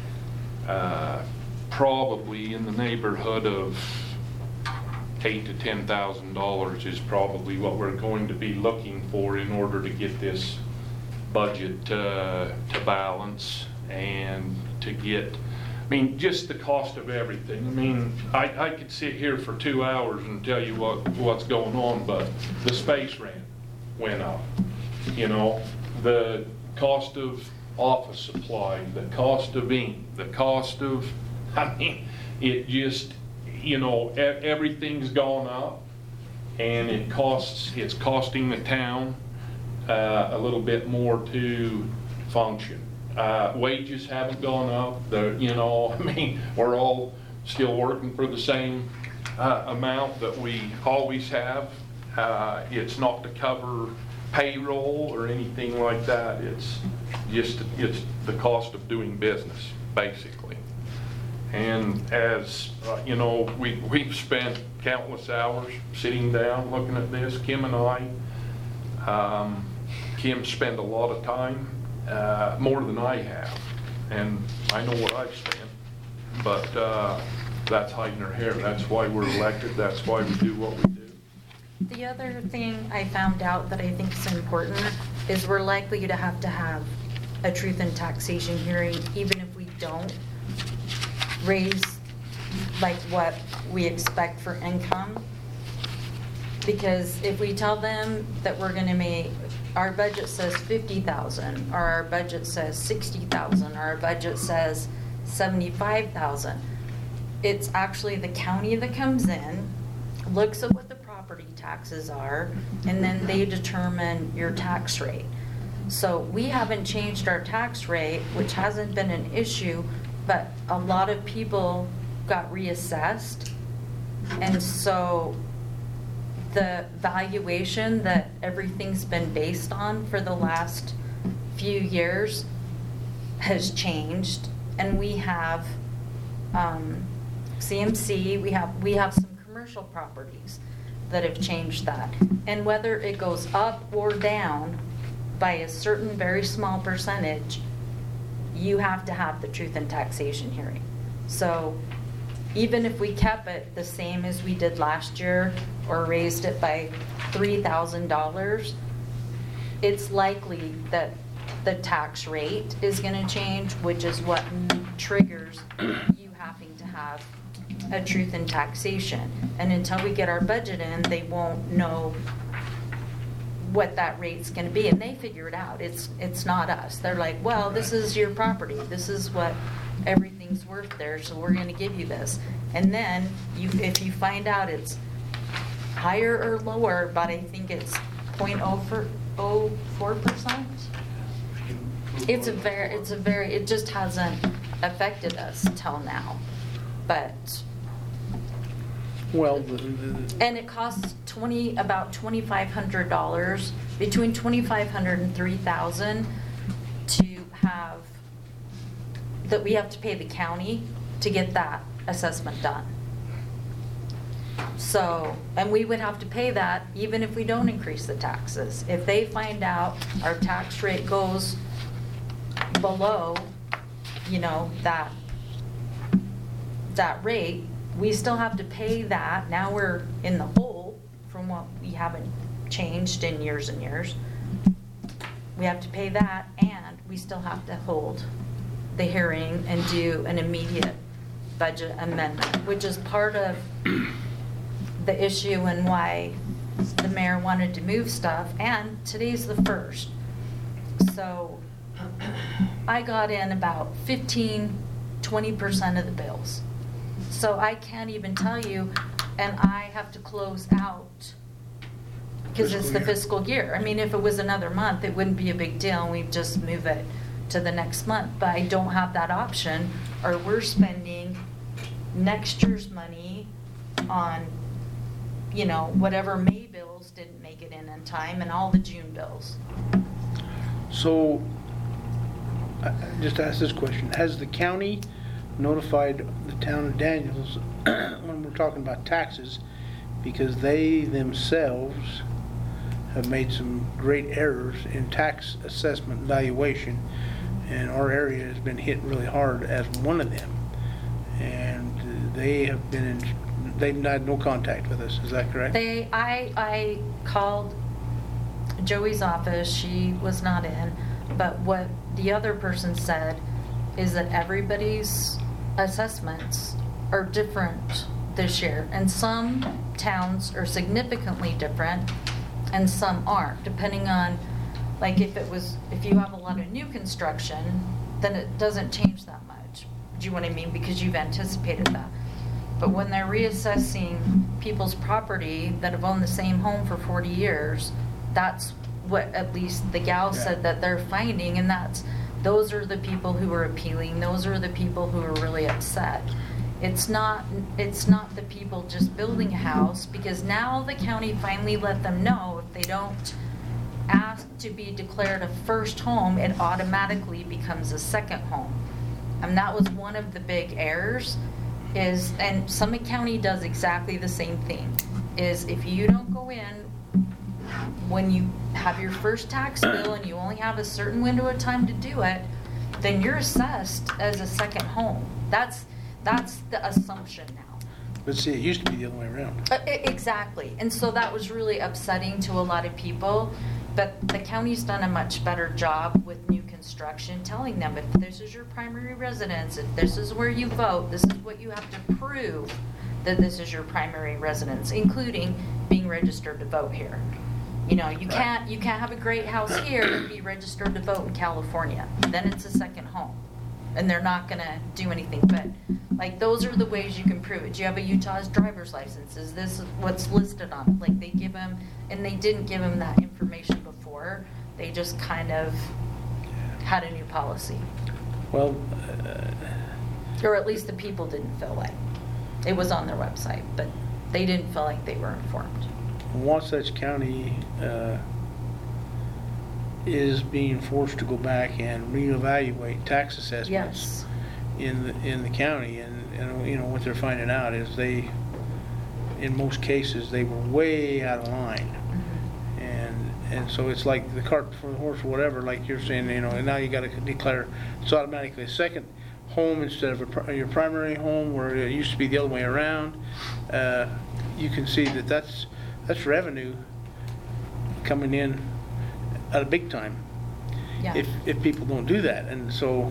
probably in the neighborhood of $8,000 to $10,000 is probably what we're going to be looking for in order to get this budget to balance and to get, I mean, just the cost of everything. I mean, I could sit here for 2 hours and tell you what's going on, but the space rent went up. You know, the cost of office supply, the cost of ink, the cost of, I mean, it just, you know, everything's gone up, and it's costing the town a little bit more to function. Wages haven't gone up. You know, I mean, we're all still working for the same amount that we always have. It's not to cover payroll or anything like that. It's the cost of doing business, basically. And as you know, we've spent countless hours sitting down looking at this, Kim and I. Kim spent a lot of time, more than I have, and I know what I've spent, but that's hiding her hair. That's why we're elected. That's why we do what we do. The other thing I found out that I think is important is we're likely to have a truth in taxation hearing, even if we don't raise like what we expect for income. Because if we tell them that we're going to our budget says 50,000, or our budget says 60,000, or our budget says 75,000. It's actually the county that comes in, looks at what the property taxes are, and then they determine your tax rate. So we haven't changed our tax rate, which hasn't been an issue, but a lot of people got reassessed. And so the valuation that everything's been based on for the last few years has changed. And we have CMC, we have some commercial properties that have changed that. And whether it goes up or down by a certain very small percentage, you have to have the truth in taxation hearing. So even if we kept it the same as we did last year or raised it by $3,000, it's likely that the tax rate is going to change, which is what triggers you having to have a truth in taxation. And until we get our budget in, they won't know what that rate's going to be, and they figure it out. It's not us. They're like, well, this is your property. This is what everything's worth there, so we're going to give you this. And then if you find out it's higher or lower, but I think it's 0.04%. It just hasn't affected us till now. But Well, and it costs about $2,500, between $2,500 and $3,000 to have, that we have to pay the county to get that assessment done. So, and we would have to pay that even if we don't increase the taxes. If they find out our tax rate goes below, that rate, we still have to pay that. Now we're in the hole from what we haven't changed in years and years. We have to pay that, and we still have to hold the hearing and do an immediate budget amendment, which is part of the issue and why the mayor wanted to move stuff. And today's the 1st. So I got in about 15-20% of the bills. So I can't even tell you, and I have to close out because it's the fiscal year. I mean, if it was another month, it wouldn't be a big deal, and we'd just move it to the next month. But I don't have that option, or we're spending next year's money on, whatever May bills didn't make it in time, and all the June bills. so, just ask this question. Has the county notified the town of Daniels when we're talking about taxes, because they themselves have made some great errors in tax assessment valuation, and our area has been hit really hard as one of them, and they've had no contact with us. Is that correct? I called Joey's office. She was not in, but what the other person said is that everybody's assessments are different this year, and some towns are significantly different and some aren't, depending on, like, if you have a lot of new construction, then it doesn't change that much. Do you know what I mean? Because you've anticipated that. But when they're reassessing people's property that have owned the same home for 40 years, that's what at least the gal said that they're finding, and those are the people who are appealing. Those are the people who are really upset. It's not the people just building a house, because now the county finally let them know if they don't ask to be declared a first home, it automatically becomes a second home. And that was one of the big errors, and Summit County does exactly the same thing, is if you don't go in when you have your first tax bill and you only have a certain window of time to do it, then you're assessed as a second home. That's the assumption now. Let's see, it used to be the other way around. Exactly. And so that was really upsetting to a lot of people. But the county's done a much better job with new construction, telling them if this is your primary residence, if this is where you vote, this is what you have to prove that this is your primary residence, including being registered to vote here. You know, you can't have a great house here and be registered to vote in California. Then it's a second home. And they're not gonna do anything, but like, those are the ways you can prove it. Do you have a Utah's driver's license? Is this what's listed on it? Like, they give them, and they didn't give them that information before. They just kind of had a new policy. Well, Or at least the people didn't feel like. It was on their website, but they didn't feel like they were informed. Wasatch County is being forced to go back and reevaluate tax assessments in the county, and you know what they're finding out is they, in most cases, they were way out of line, and so it's like the cart before the horse or whatever, like you're saying, you know, and now you got to declare it's automatically a second home instead of your primary home, where it used to be the other way around. You can see that that's revenue coming in at a big time, Yeah. if people don't do that. And so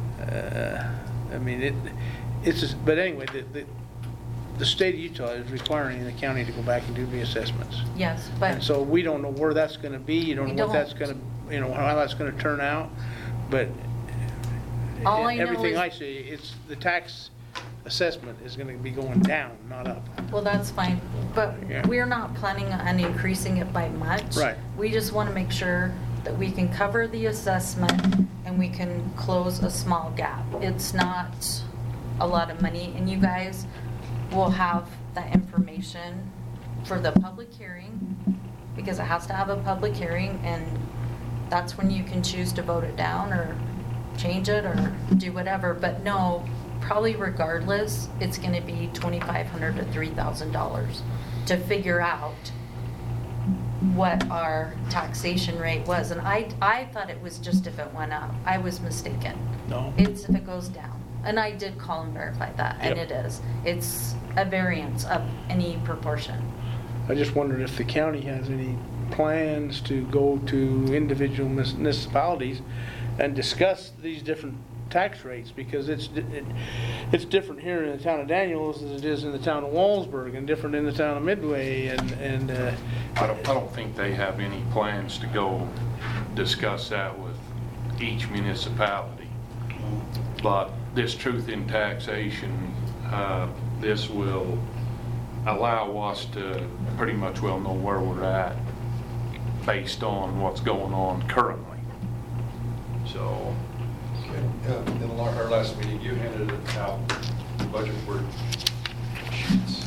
I mean, it's just, but anyway, the state of Utah is requiring the county to go back and do reassessments, Yes, and but so we don't know where that's going to be. You don't We know what that's don't. going to, you know, how that's going to turn out, but All I know everything is- I see, it's the tax assessment is going to be going down, not up. well, that's fine, but Yeah. we're not planning on increasing it by much. Right. We just want to make sure that we can cover the assessment and we can close a small gap. It's not a lot of money, and you guys will have that information for the public hearing, because it has to have a public hearing, and that's when you can choose to vote it down or change it or do whatever. But no, probably regardless, it's gonna be $2,500 to $3,000 to figure out what our taxation rate was. And I thought it was just if it went up. I was mistaken. No. It's if it goes down. And I did call and verify that, and Yep. it is. It's a variance of any proportion. I just wondered if the county has any plans to go to individual municipalities and discuss these different tax rates, because it's different here in the town of Daniels as it is in the town of Wallsburg, and different in the town of Midway, and I don't think they have any plans to go discuss that with each municipality. But this truth in taxation, this will allow us to pretty much well know where we're at based on what's going on currently. So, Okay. In our last meeting, you handed out the budget worksheets.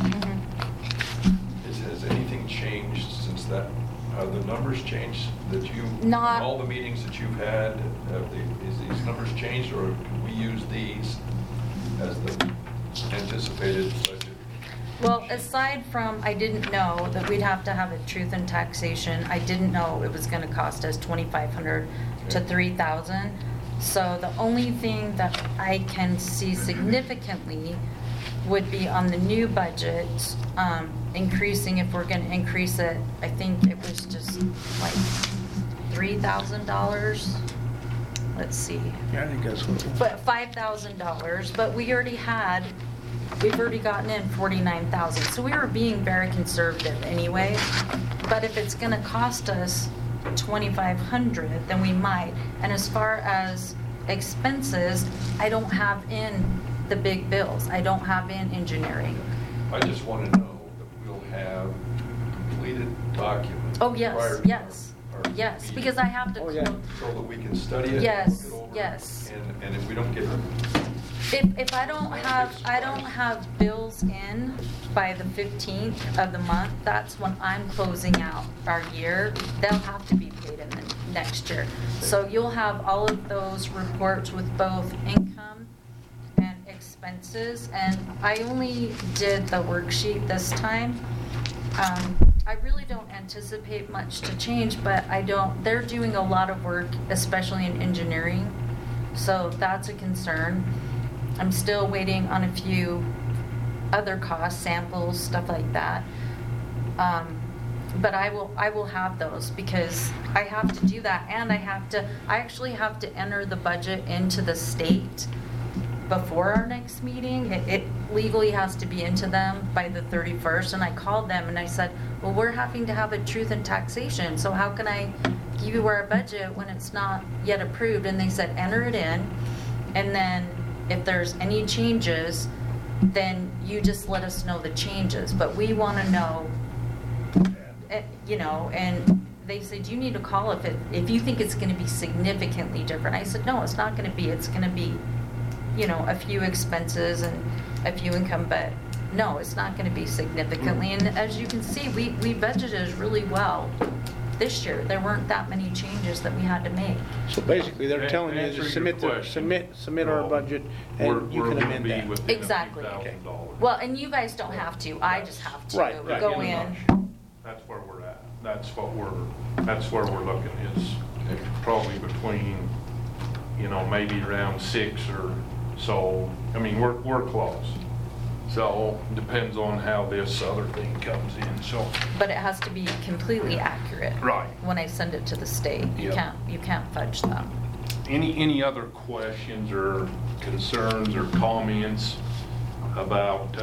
Has anything changed since that? Have the numbers changed that you, Not- all the meetings that you've had, is these numbers changed, or can we use these as the anticipated budget? Well, aside from, I didn't know that we'd have to have a truth in taxation. I didn't know it was gonna cost us $2,500 to Okay. $3,000. So the only thing that I can see significantly would be on the new budget, increasing, if we're gonna increase it, I think it was just like $3,000. Let's see. yeah, I think that's what it was. But $5,000, but we've already gotten in 49,000. So we were being very conservative anyway. But if it's gonna cost us 2,500, then we might. And as far as expenses, I don't have in the big bills. I don't have in engineering. I just want to know that we'll have completed documents. Oh, yes, prior to yes, our yes, meeting, because I have to. Oh, yeah. so that we can study it. Yes, look it over, yes. And if we don't get, If I don't have bills in by the 15th of the month, that's when I'm closing out our year. They'll have to be paid in the next year. So you'll have all of those reports with both income and expenses. And I only did the worksheet this time. I really don't anticipate much to change, but they're doing a lot of work, especially in engineering. So that's a concern. I'm still waiting on a few other costs, samples, stuff like that. But I will have those, because I have to do that, and I actually have to enter the budget into the state before our next meeting. It legally has to be into them by the 31st, and I called them and I said, well, we're having to have a truth in taxation, so how can I give you our budget when it's not yet approved? And they said, enter it in, and then if there's any changes, then you just let us know the changes, but we want to know, you know. And they said, you need to call if you think it's going to be significantly different. I said, no, it's not going to be. It's going to be, you know, a few expenses and a few income, but no, it's not going to be significantly. And as you can see, we budgeted really well this year. There weren't that many changes that we had to make. So basically, they're telling you to submit our budget, and you can amend that. Exactly. $50,000. Well, and you guys don't have to. I just have to Right. go Pretty in. much. That's where we're at. That's where we're looking, is probably between, you know, maybe around 6 or so. I mean, we're close. So depends on how this other thing comes in, so. But it has to be completely accurate. Right. When I send it to the state. Yep. You can't fudge them. Any other questions or concerns or comments about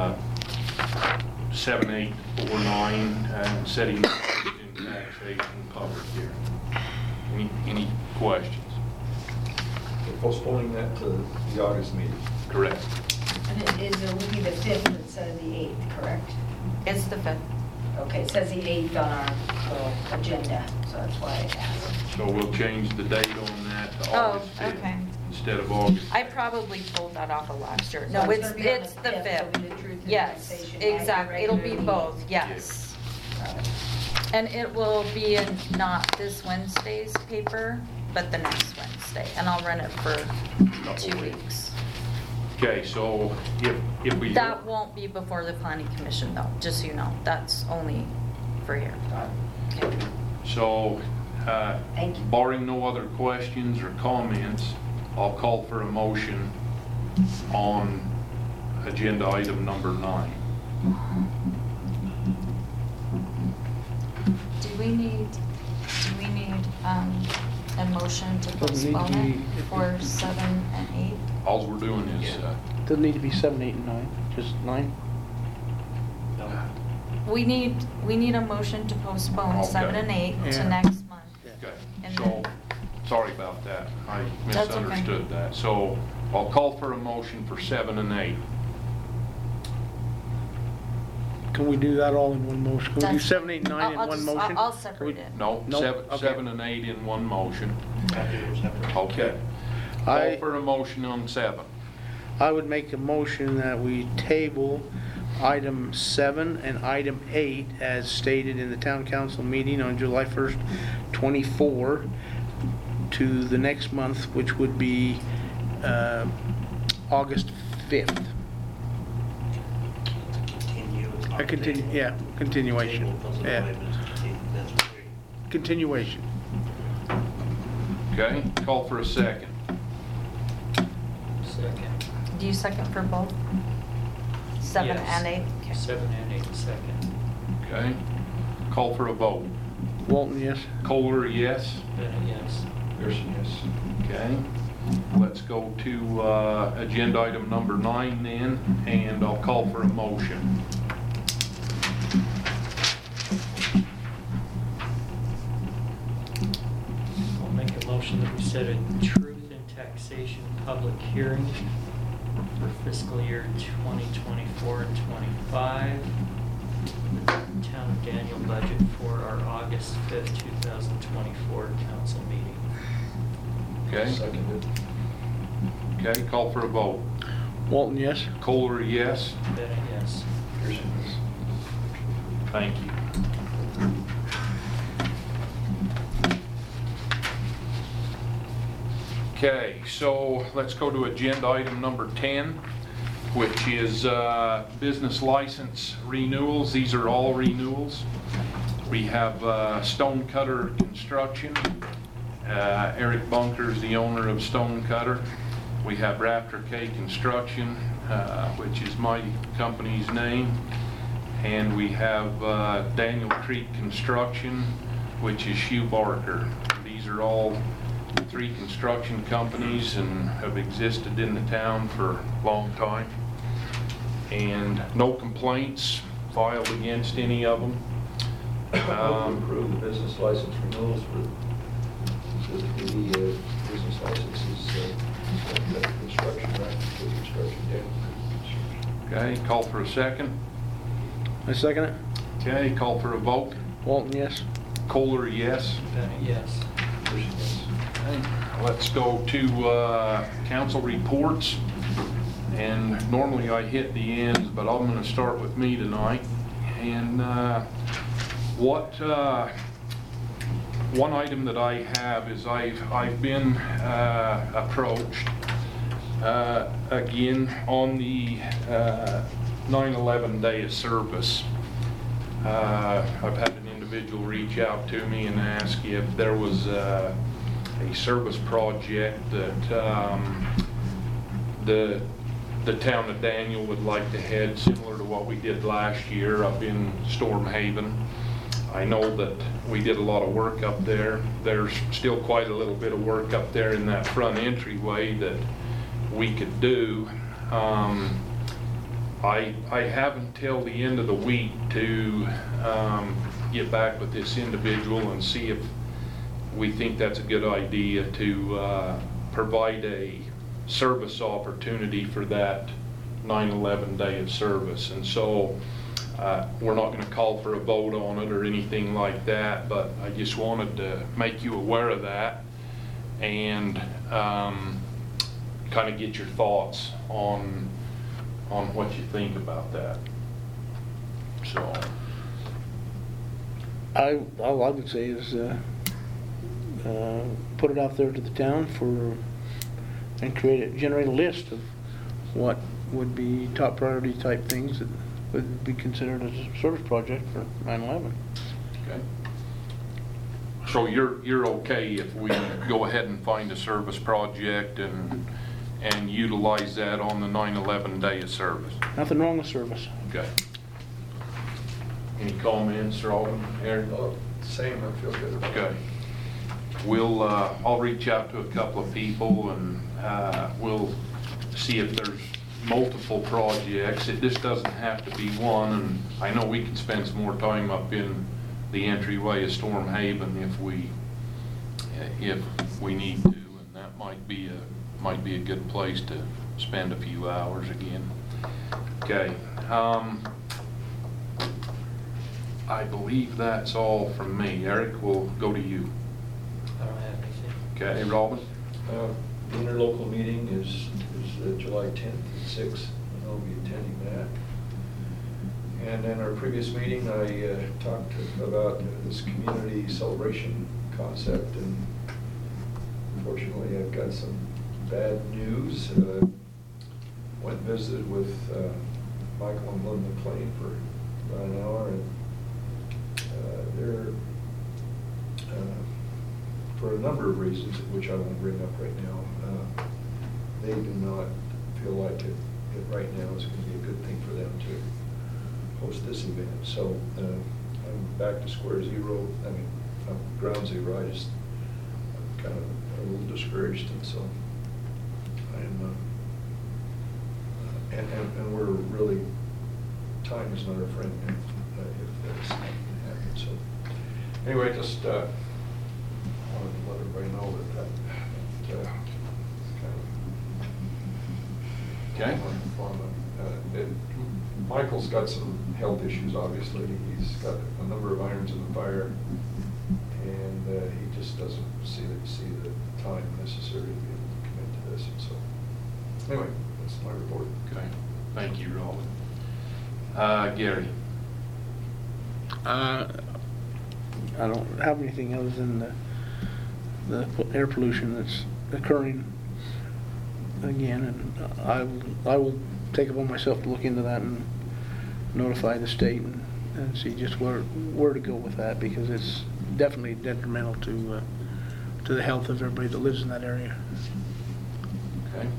7849 and setting the in taxation public hearing? Any questions? We're postponing that to the August meeting. Correct. And it will be the 5th instead of the 8th, correct? It's the 5th. Okay, it says the 8th on our little agenda, so that's why I asked. So we'll change the date on that to Oh, August 5th okay. instead of August. I probably pulled that off of last year. So No, it's it's gonna be on the the 5th, it'll be the 5th. truth and Yes, taxation at your exactly. It'll be regular both, meeting. yes. Got it. And it will be in not this Wednesday's paper, but the next Wednesday. And I'll run it for 2 weeks. Okay, so if we. That won't be before the planning commission though, just so you know. That's only for here. Okay. So, Thank you. barring no other questions or comments, I'll call for a motion on agenda item number 9. Do we need a motion to Doesn't need to postpone be- it for 7 and 8? All we're doing is, Doesn't need to be 7, 8, and 9, just 9. We need a motion to postpone Okay. 7 and 8 to Yeah. next month. okay, And so, then- sorry about that. I That's okay. misunderstood that. So I'll call for a motion for 7 and 8. Can we do that all in one motion? Can we do That's- 7, 8, and 9 in I'll one just- motion? I'll Can we- separate it. No, Nope, 7 okay. 7 and 8 in one motion. Have to do it separate. Okay. Call I, for a motion on 7. I would make a motion that we table item 7 and item 8 as stated in the town council meeting on July 1st, 24 to the next month, which would be August 5th. Continue. It's not A continue, table. yeah, continuation, Table doesn't yeah, relate, but it's continue. That's what we- continuation. Okay, call for a second. Second. Do you second for both? 7 Yes. and 8? Okay. 7 and 8 second. Okay, call for a vote. Walton, yes? Kohler, yes? Bennett, yes. Pearson, yes. Okay, let's go to agenda item number 9 then, and I'll call for a motion. I'll make a motion that we set a truth in taxation public hearing for fiscal year 2024 and 25. The Town of Daniel budget for our August 5th, 2024 council meeting. Okay, Seconded. okay, call for a vote. Walton, yes? Kohler, yes? Bennett, yes. Pearson, yes. Thank you. Okay, so let's go to agenda item number 10, which is business license renewals. These are all renewals. We have Stone Cutter Construction. Eric Bunker is the owner of Stone Cutter. We have Rafter K Construction, which is my company's name. And we have Daniel Creek Construction, which is Hugh Barker. These are all 3 construction companies and have existed in the town for a long time. And no complaints filed against any of them. Move to approve the business license renewals for the business licenses, construction, right, construction, yeah. Okay, call for a second. I second it. Okay, call for a vote. Walton, yes. Kohler, yes. Bennett, yes. Okay, let's go to council reports. And normally I hit the ends, but I'm going to start with me tonight. And one item that I have is I've been approached again on the 9/11 day of service. I've had an individual reach out to me and ask if there was a service project that the town of Daniel would like to head, similar to what we did last year up in Storm Haven. I know that we did a lot of work up there. There's still quite a little bit of work up there in that front entryway that we could do. I have until the end of the week to get back with this individual and see if we think that's a good idea to provide a service opportunity for that 9/11 day of service. And so we're not going to call for a vote on it or anything like that, but I just wanted to make you aware of that and kind of get your thoughts on what you think about that. So All I would say is put it out there to the town and generate a list of what would be top priority type things that would be considered as a service project for 9/11. okay. So you're okay if we go ahead and find a service project and utilize that on the 9/11 day of service? Nothing wrong with service. Okay. Any comments, Robin, Eric? Oh, same, I feel good about it. Okay. I'll reach out to a couple of people and we'll see if there's multiple projects. This doesn't have to be one, and I know we could spend some more time up in the entryway of Storm Haven if we need to, and that might be a good place to spend a few hours again. Okay. I believe that's all from me. Eric, we'll go to you. I don't have anything. Okay, Robin? The interlocal meeting is July 10th at 6, and I'll be attending that. And in our previous meeting, I talked about this community celebration concept, and unfortunately, I've got some bad news. Went and visited with Michael and Lynn McLean for about an hour, and they're, for a number of reasons, which I won't bring up right now, they do not feel like it right now is going to be a good thing for them to host this event. So I'm back to square zero. I mean, ground zero. I'm kind of a little discouraged, and so I'm, and we're really, time is not our friend if that's not going to happen. So anyway, just wanted to let everybody know that Okay. Michael's got some health issues, obviously. He's got a number of irons in the fire, and he just doesn't see the time necessary to be able to commit to this. And so, anyway, that's my report. Okay. Thank you, Robin. Gary? I don't have anything other than the air pollution that's occurring again, and I will take upon myself to look into that and notify the state and see just where to go with that, because it's definitely detrimental to the health of everybody that lives in that area. Okay.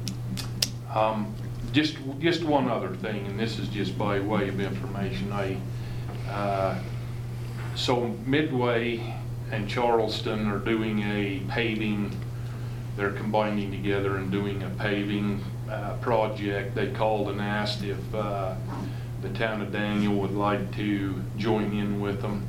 Just one other thing, and this is just by way of information. So Midway and Charleston are doing a paving. They're combining together and doing a paving project. They called and asked if the town of Daniel would like to join in with them.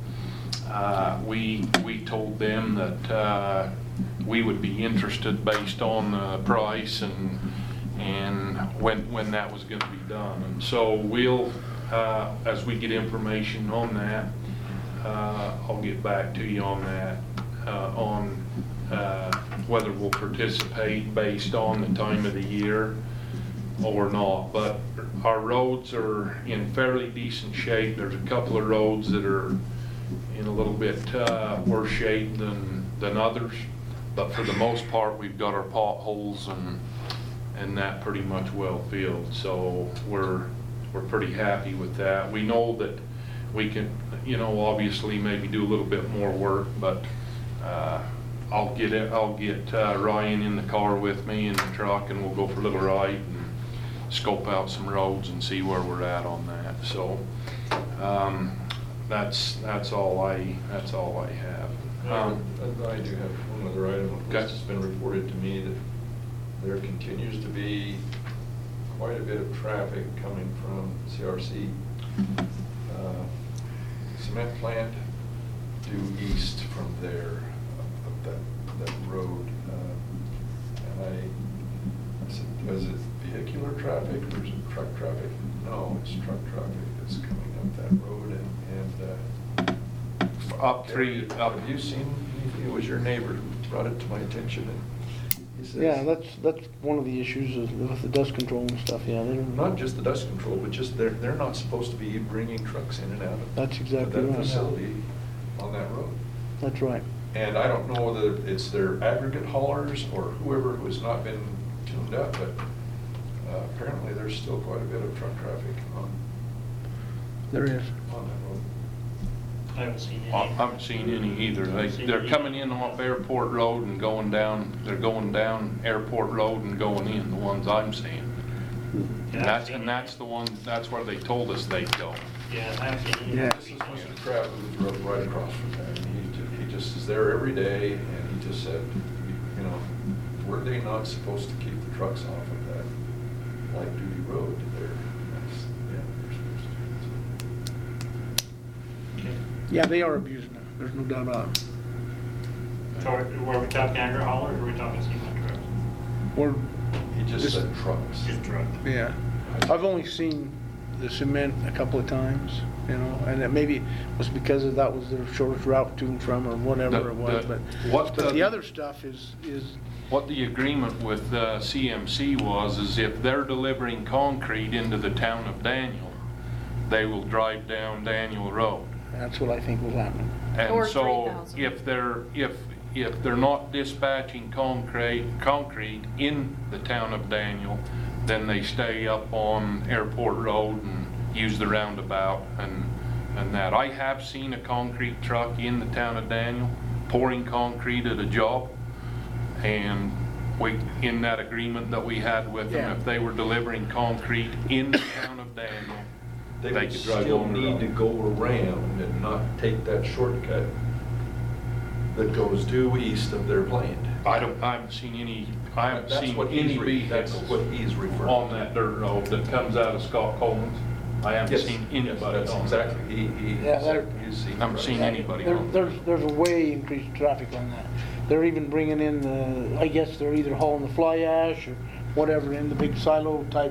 We told them that we would be interested based on the price and when that was going to be done. And so we'll, as we get information on that, I'll get back to you on that, on whether we'll participate based on the time of the year or not. But our roads are in fairly decent shape. There's a couple of roads that are in a little bit worse shape than others, but for the most part we've got our potholes and that pretty much well filled. So we're pretty happy with that. We know that we can, obviously maybe do a little bit more work, but I'll get Ryan in the car with me in the truck, and we'll go for a little ride and scope out some roads and see where we're at on that. So that's all I have. I do have one other item. Okay. It's been reported to me that there continues to be quite a bit of traffic coming from CRC cement plant due east from there, up that road. And I said, is it vehicular traffic or is it truck traffic? No, it's truck traffic that's coming up that road. Have you seen anything? It was your neighbor who brought it to my attention. And he says, Yeah, that's one of the issues with the dust control and stuff, yeah. not just the dust control, but just they're not supposed to be bringing trucks in and out of That's exactly that right. facility on that road. That's right. And I don't know whether it's their aggregate haulers or whoever who has not been tuned up, but apparently there's still quite a bit of truck traffic There is. on that road. I haven't seen I any. haven't seen any either. They're coming in off Airport Road and going down. They're going down Airport Road and going in. The ones I'm seeing. Yeah, And that's the one. That's where they told us they'd go. Yeah, I haven't seen any. Yeah. This is Mr. Kraft who lives right across from that. And he just is there every day, and he just said, were they not supposed to keep the trucks off of that light duty road there? Yeah, they're supposed to. Okay. Yeah, they are abusing it. There's no doubt about it. So were we talking aggregate haulers or are we talking cement trucks? Or, He just Just- said trucks. Just trucks. yeah. I've only seen the cement a couple of times, and it maybe was because that was their shortest route to and from or whatever it was, but the other stuff is What the agreement with CMC was is if they're delivering concrete into the town of Daniel, they will drive down Daniel Road. that's what I think was happening. And Or so 3,000. if they're not dispatching concrete in the town of Daniel, then they stay up on Airport Road and use the roundabout and that. I have seen a concrete truck in the town of Daniel pouring concrete at a job, and in that agreement that we had with them, Yeah. if they were delivering concrete in the town of Daniel, They they would could drive still on the need road. to go around and not take that shortcut that goes due east of their plant. I haven't seen any That's what he's vehicles That's what he's referring on to. that dirt road that comes out of Scott Coleman's. I haven't Yes, seen yes, anybody that's on that. exactly, he Yeah, said he's seen. I haven't seen anybody on There's that. a way increased traffic on that. They're even bringing in I guess they're either hauling the fly ash or whatever in the big silo type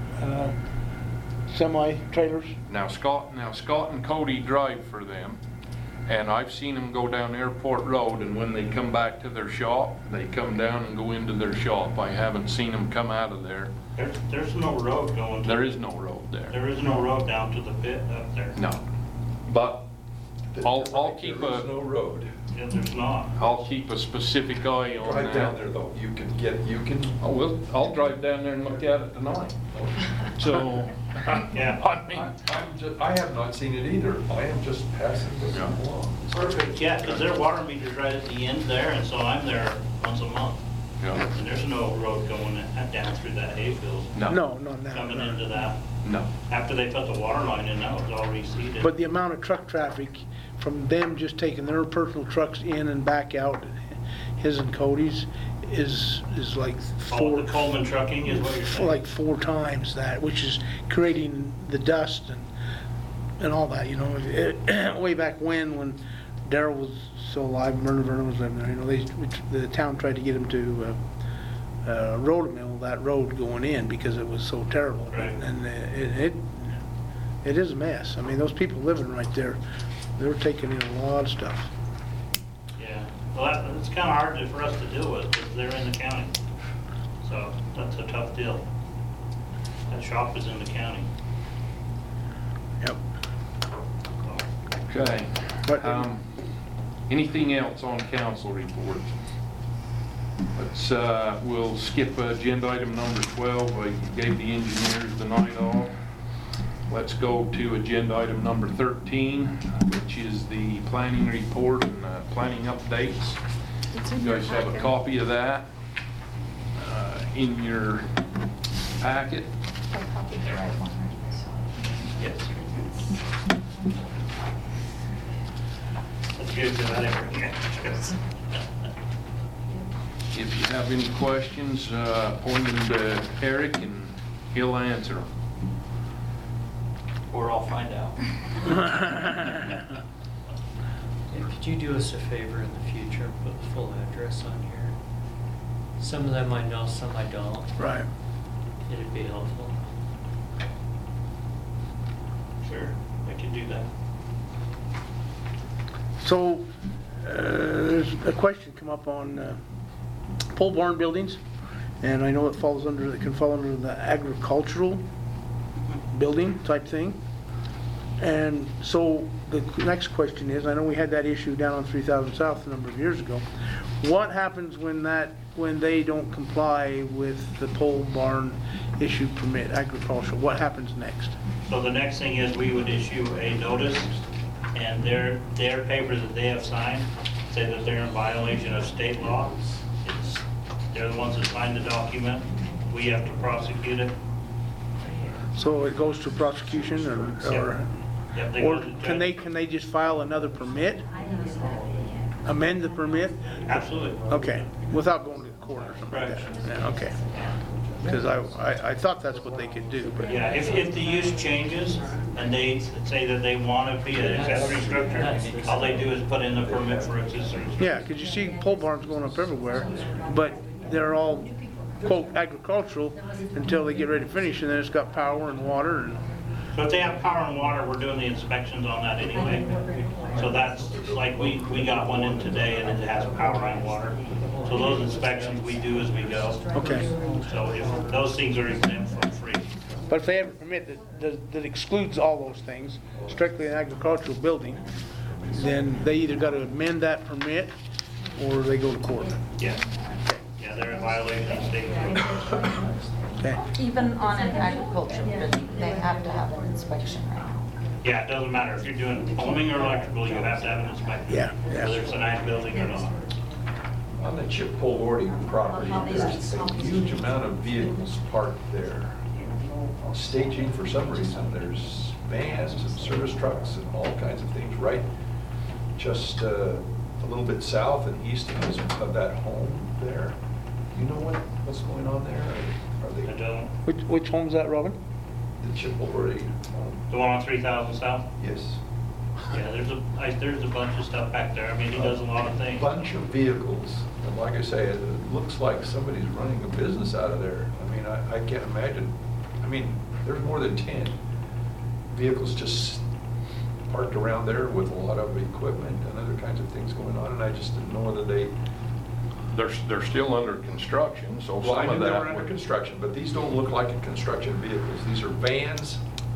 semi-trailers. Now Scott and Cody drive for them, and I've seen them go down Airport Road, and when they come back to their shop, they come down and go into their shop. I haven't seen them come out of there. There's no road going to. There is no road there. There is no road down to the pit up there. No. But I'll keep There is no road. Yeah, there's not. I'll keep a specific eye on Drive down that. there though, you can. I'll drive down there and look at it tonight. So, Yeah. I mean, I have not seen it either. I am just passing this Yeah. along. Perfect, yeah, because their water meter's right at the end there, and so I'm there once a month. Yeah. And there's no road going down through that hayfield. No, Coming no. into that. No. After they put the water line in, that was all reseeded. But the amount of truck traffic from them just taking their personal trucks in and back out, his and Cody's, is like Oh, the Coleman trucking is what you're saying? like 4 times that, which is creating the dust and all that, you know. Way back when Darrell was still alive, Myrna Vernon was living there, you know, the town tried to get him to Rhoda-Mill that road going in because it was so terrible. Right. And it is a mess. I mean, those people living right there, they're taking in a lot of stuff. Yeah, well, it's kind of hard for us to deal with, because they're in the county. So that's a tough deal. That shop is in the county. Yep. Okay. But- Anything else on council reports? Let's, we'll skip agenda item number 12. I gave the engineers the night off. Let's go to agenda item number 13, which is the planning report and planning updates. You guys have a copy of that in your packet. Yes. That's good, because I didn't bring extras. If you have any questions, point them to Eric and he'll answer them. Or I'll find out. Yeah, could you do us a favor in the future and put the full address on here? Some of them I know, some I don't. Right. It'd be helpful. Sure, I can do that. So, there's a question come up on pole barn buildings, and I know it falls under, it can fall under the agricultural building type thing. And so the next question is, I know we had that issue down on 3000 South a number of years ago. What happens when they don't comply with the pole barn issue permit, agricultural? What happens next? So the next thing is we would issue a notice, and their papers that they have signed say that they're in violation of state law. They're the ones that signed the document. We have to prosecute it. So it goes to prosecution or Yep, they go to can judge. they just file another permit? Amend the permit? Absolutely. Okay, without going to court or something like Right. that? Yeah, okay. Because I thought that's what they could do, but. Yeah, if the use changes and they say that they want to be an accessory structure, all they do is put in the permit for accessory structure. Yeah, because you see pole barns going up everywhere, but they're all quote agricultural until they get ready to finish, and then it's got power and water and. So if they have power and water, we're doing the inspections on that anyway. So that's, like, we got one in today and it has power and water. So those inspections we do as we go. Okay. So if those things are exempt from free. But if they have a permit that excludes all those things, strictly an agricultural building, then they either got to amend that permit or they go to court. Yeah. Yeah, they're in violation of state law. Okay. Even on an agricultural building, they have to have an inspection, right? Yeah, it doesn't matter if you're doing plumbing or electrical, you have to have an inspection. Yeah, yeah. Whether it's an ag building or not. On the chip pole boarding property, there's a huge amount of vehicles parked there. Staging, for some reason, there's vans and service trucks and all kinds of things right just a little bit south and east of that home there. You know what's going on there? Are I they, don't. Which home's that, Robin? the chip pole boarding home? The one on 3000 South? Yes. Yeah, there's a bunch of stuff back there. I mean, he does a lot of things. Bunch of vehicles, and like I say, it looks like somebody's running a business out of there. I mean, I can't imagine, I mean, there's more than 10 vehicles just parked around there with a lot of equipment and other kinds of things going on, and I just didn't know whether they, They're still under construction, so well, I some knew of they that were under would. construction, but these don't look like construction vehicles. These are vans.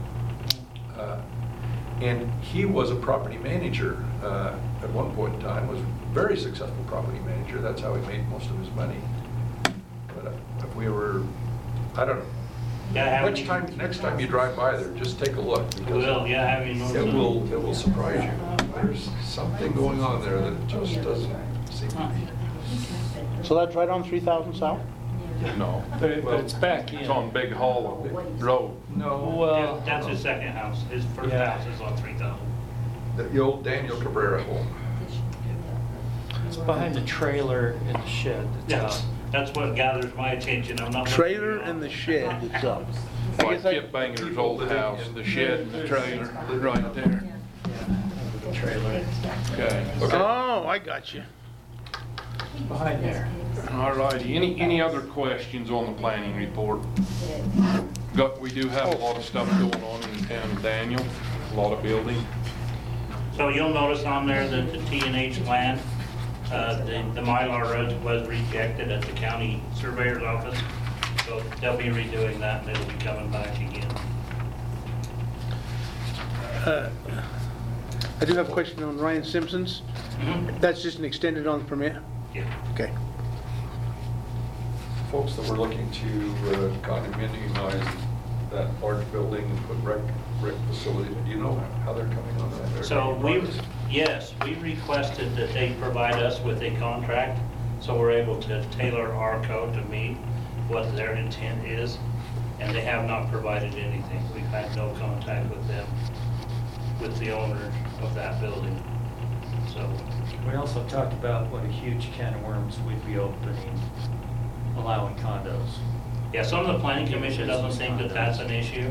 And he was a property manager at one point in time, was a very successful property manager. That's how he made most of his money. But if we were, I don't know. Yeah, Next time you drive by there, just take a look. We Because will, yeah, having it will surprise you. There's something going on there that just doesn't seem to be So that's right on 3,000 South? No, But it's back in. it's on Big Hollow Road. No, well. That's his second house. His first Yeah. house is on 3,000. The old Daniel Cabrera home. It's behind the trailer in the shed that's out. That's what gathers my attention. I'm not. Trailer and the shed itself. I Like guess I- Kip Banger's old house, the shed and the trailer, right there. The trailer. Okay. Oh, I got you. Behind there. All righty. Any other questions on the planning report? We do have a lot of stuff going on in the town of Daniel, a lot of building. So you'll notice on there that the T&H land, the Mylar was rejected at the county surveyor's office. So they'll be redoing that and it'll be coming back again. I do have a question on Ryan Simpson's. That's just an extended on permit? Yeah. Okay. Folks that were looking to condominiumize that large building and put rec facility, do you know how they're coming on that? So we requested that they provide us with a contract, so we're able to tailor our code to meet what their intent is, and they have not provided anything. We've had no contact with them, with the owner of that building. So, We also talked about what a huge can of worms we'd be opening, allowing condos. yeah, some of the planning commission doesn't think that that's an issue.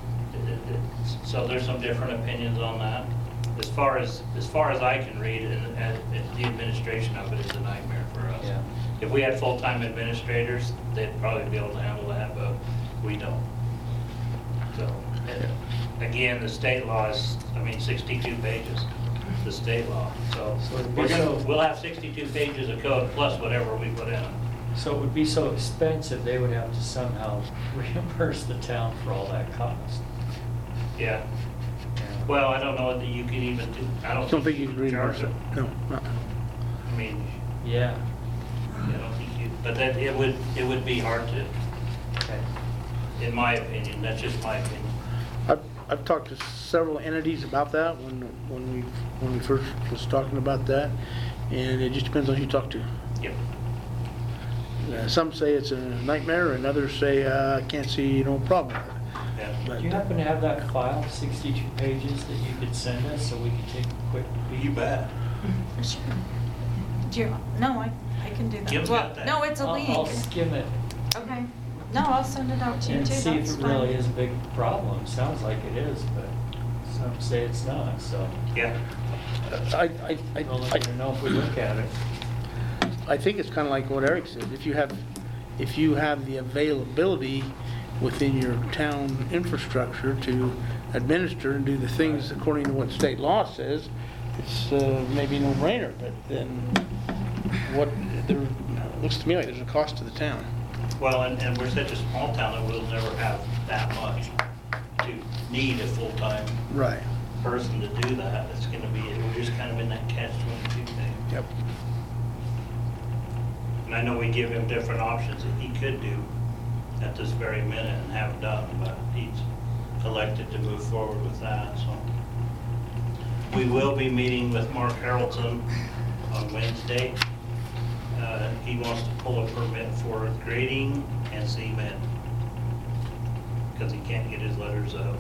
So there's some different opinions on that. As far as I can read, and the administration of it is a nightmare for us. Yeah. If we had full-time administrators, they'd probably be able to handle that, but we don't. So, again, the state law is, 62 pages, the state law. So So it'd be so- we'll have 62 pages of code plus whatever we put in. So it would be so expensive, they would have to somehow reimburse the town for all that cost. Yeah. Well, I don't know that you can even do, I don't Don't think think you you can can charge reimburse it. them. No. I mean, Yeah. I don't think you, but that, it would be hard to, Okay. in my opinion, that's just my opinion. I've talked to several entities about that when we first was talking about that, and it just depends on who you talk to. Yep. Some say it's a nightmare, and others say, I can't see no problem with it. Yeah. But, Do you happen to have that file, 62 pages, that you could send us so we could take a quick peek? You bet. Sure. No, I can do that. Kim's Well, got that. no, it's a link. I'll skim it Okay. No, I'll send it out to you and too. see if That's it really fine. is a big problem. Sounds like it is, but some say it's not, so Yeah. I we'll let you know if we look at it. I think it's kind of like what Eric said. If you have the availability within your town infrastructure to administer and do the things according to what state law says, it's maybe no brainer. But then, looks to me like there's a cost to the town. Well, and we're such a small town that we'll never have that much to need a full-time Right. person to do that. It's gonna be, we're just kind of in that catch-22 thing. Yep. And I know we give him different options that he could do at this very minute and have done, but he's elected to move forward with that, so. We will be meeting with Mark Harrelson on Wednesday. He wants to pull a permit for grading and cement because he can't get his letters of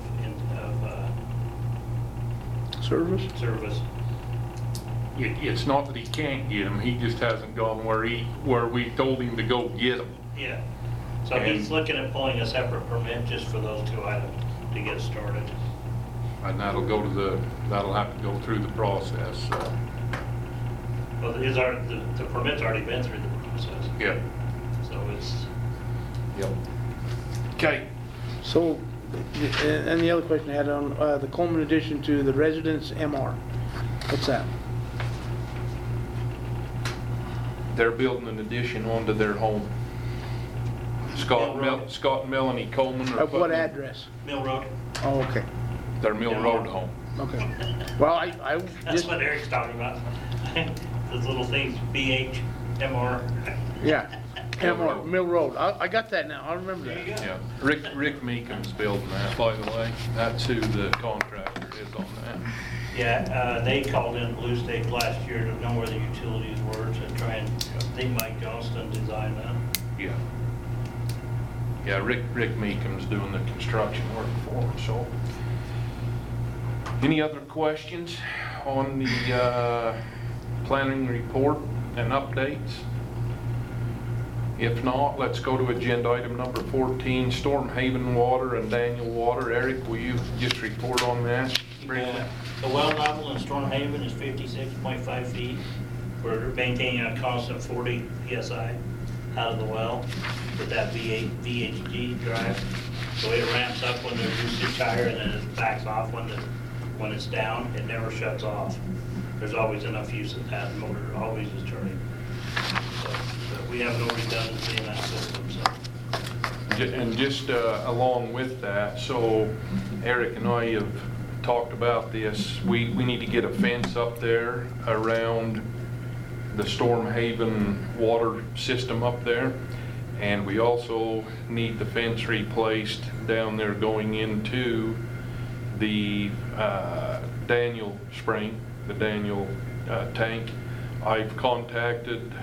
Service? service. It's not that he can't get them, he just hasn't gone where we told him to go get them. Yeah. So he's looking at pulling a separate permit just for those two items to get started. And that'll have to go through the process, so. Well, the permit's already been through the process, Yep. so it's, Yep. Okay. So, and the other question I had on the Coleman addition to the residence MR. What's that? They're building an addition onto their home. Scott and Melanie Coleman are Of what putting address? Mill Road. Oh, okay. their Mill Road home. Okay. Well, I That's just, what Eric's talking about. Those little things, BH, MR. yeah, MR, Mill Road. I got that now. I remember There you that. go. Yeah, Rick Meekum's building that, by the way. That's who the contractor is on that. Yeah, they called in Blue State last year to know where the utilities were to try and, I think Mike Johnston designed that. Yeah. Yeah, Rick Meekham's doing the construction work for them, so. Any other questions on the planning report and updates? If not, let's go to agenda item number 14, Storm Haven Water and Daniel Water. Eric, will you just report on that briefly? The well level in Storm Haven is 56.5 feet. We're maintaining a constant 40 PSI out of the well with that VHG drive. So it ramps up when there's usage higher and then it backs off when it's down. It never shuts off. There's always enough use of that motor, always is turning. So, but we have no redundancy in that system, so. And just along with that, so Eric and I have talked about this. We need to get a fence up there around the Storm Haven water system up there. And we also need the fence replaced down there going into the Daniel spring, the Daniel tank. I've contacted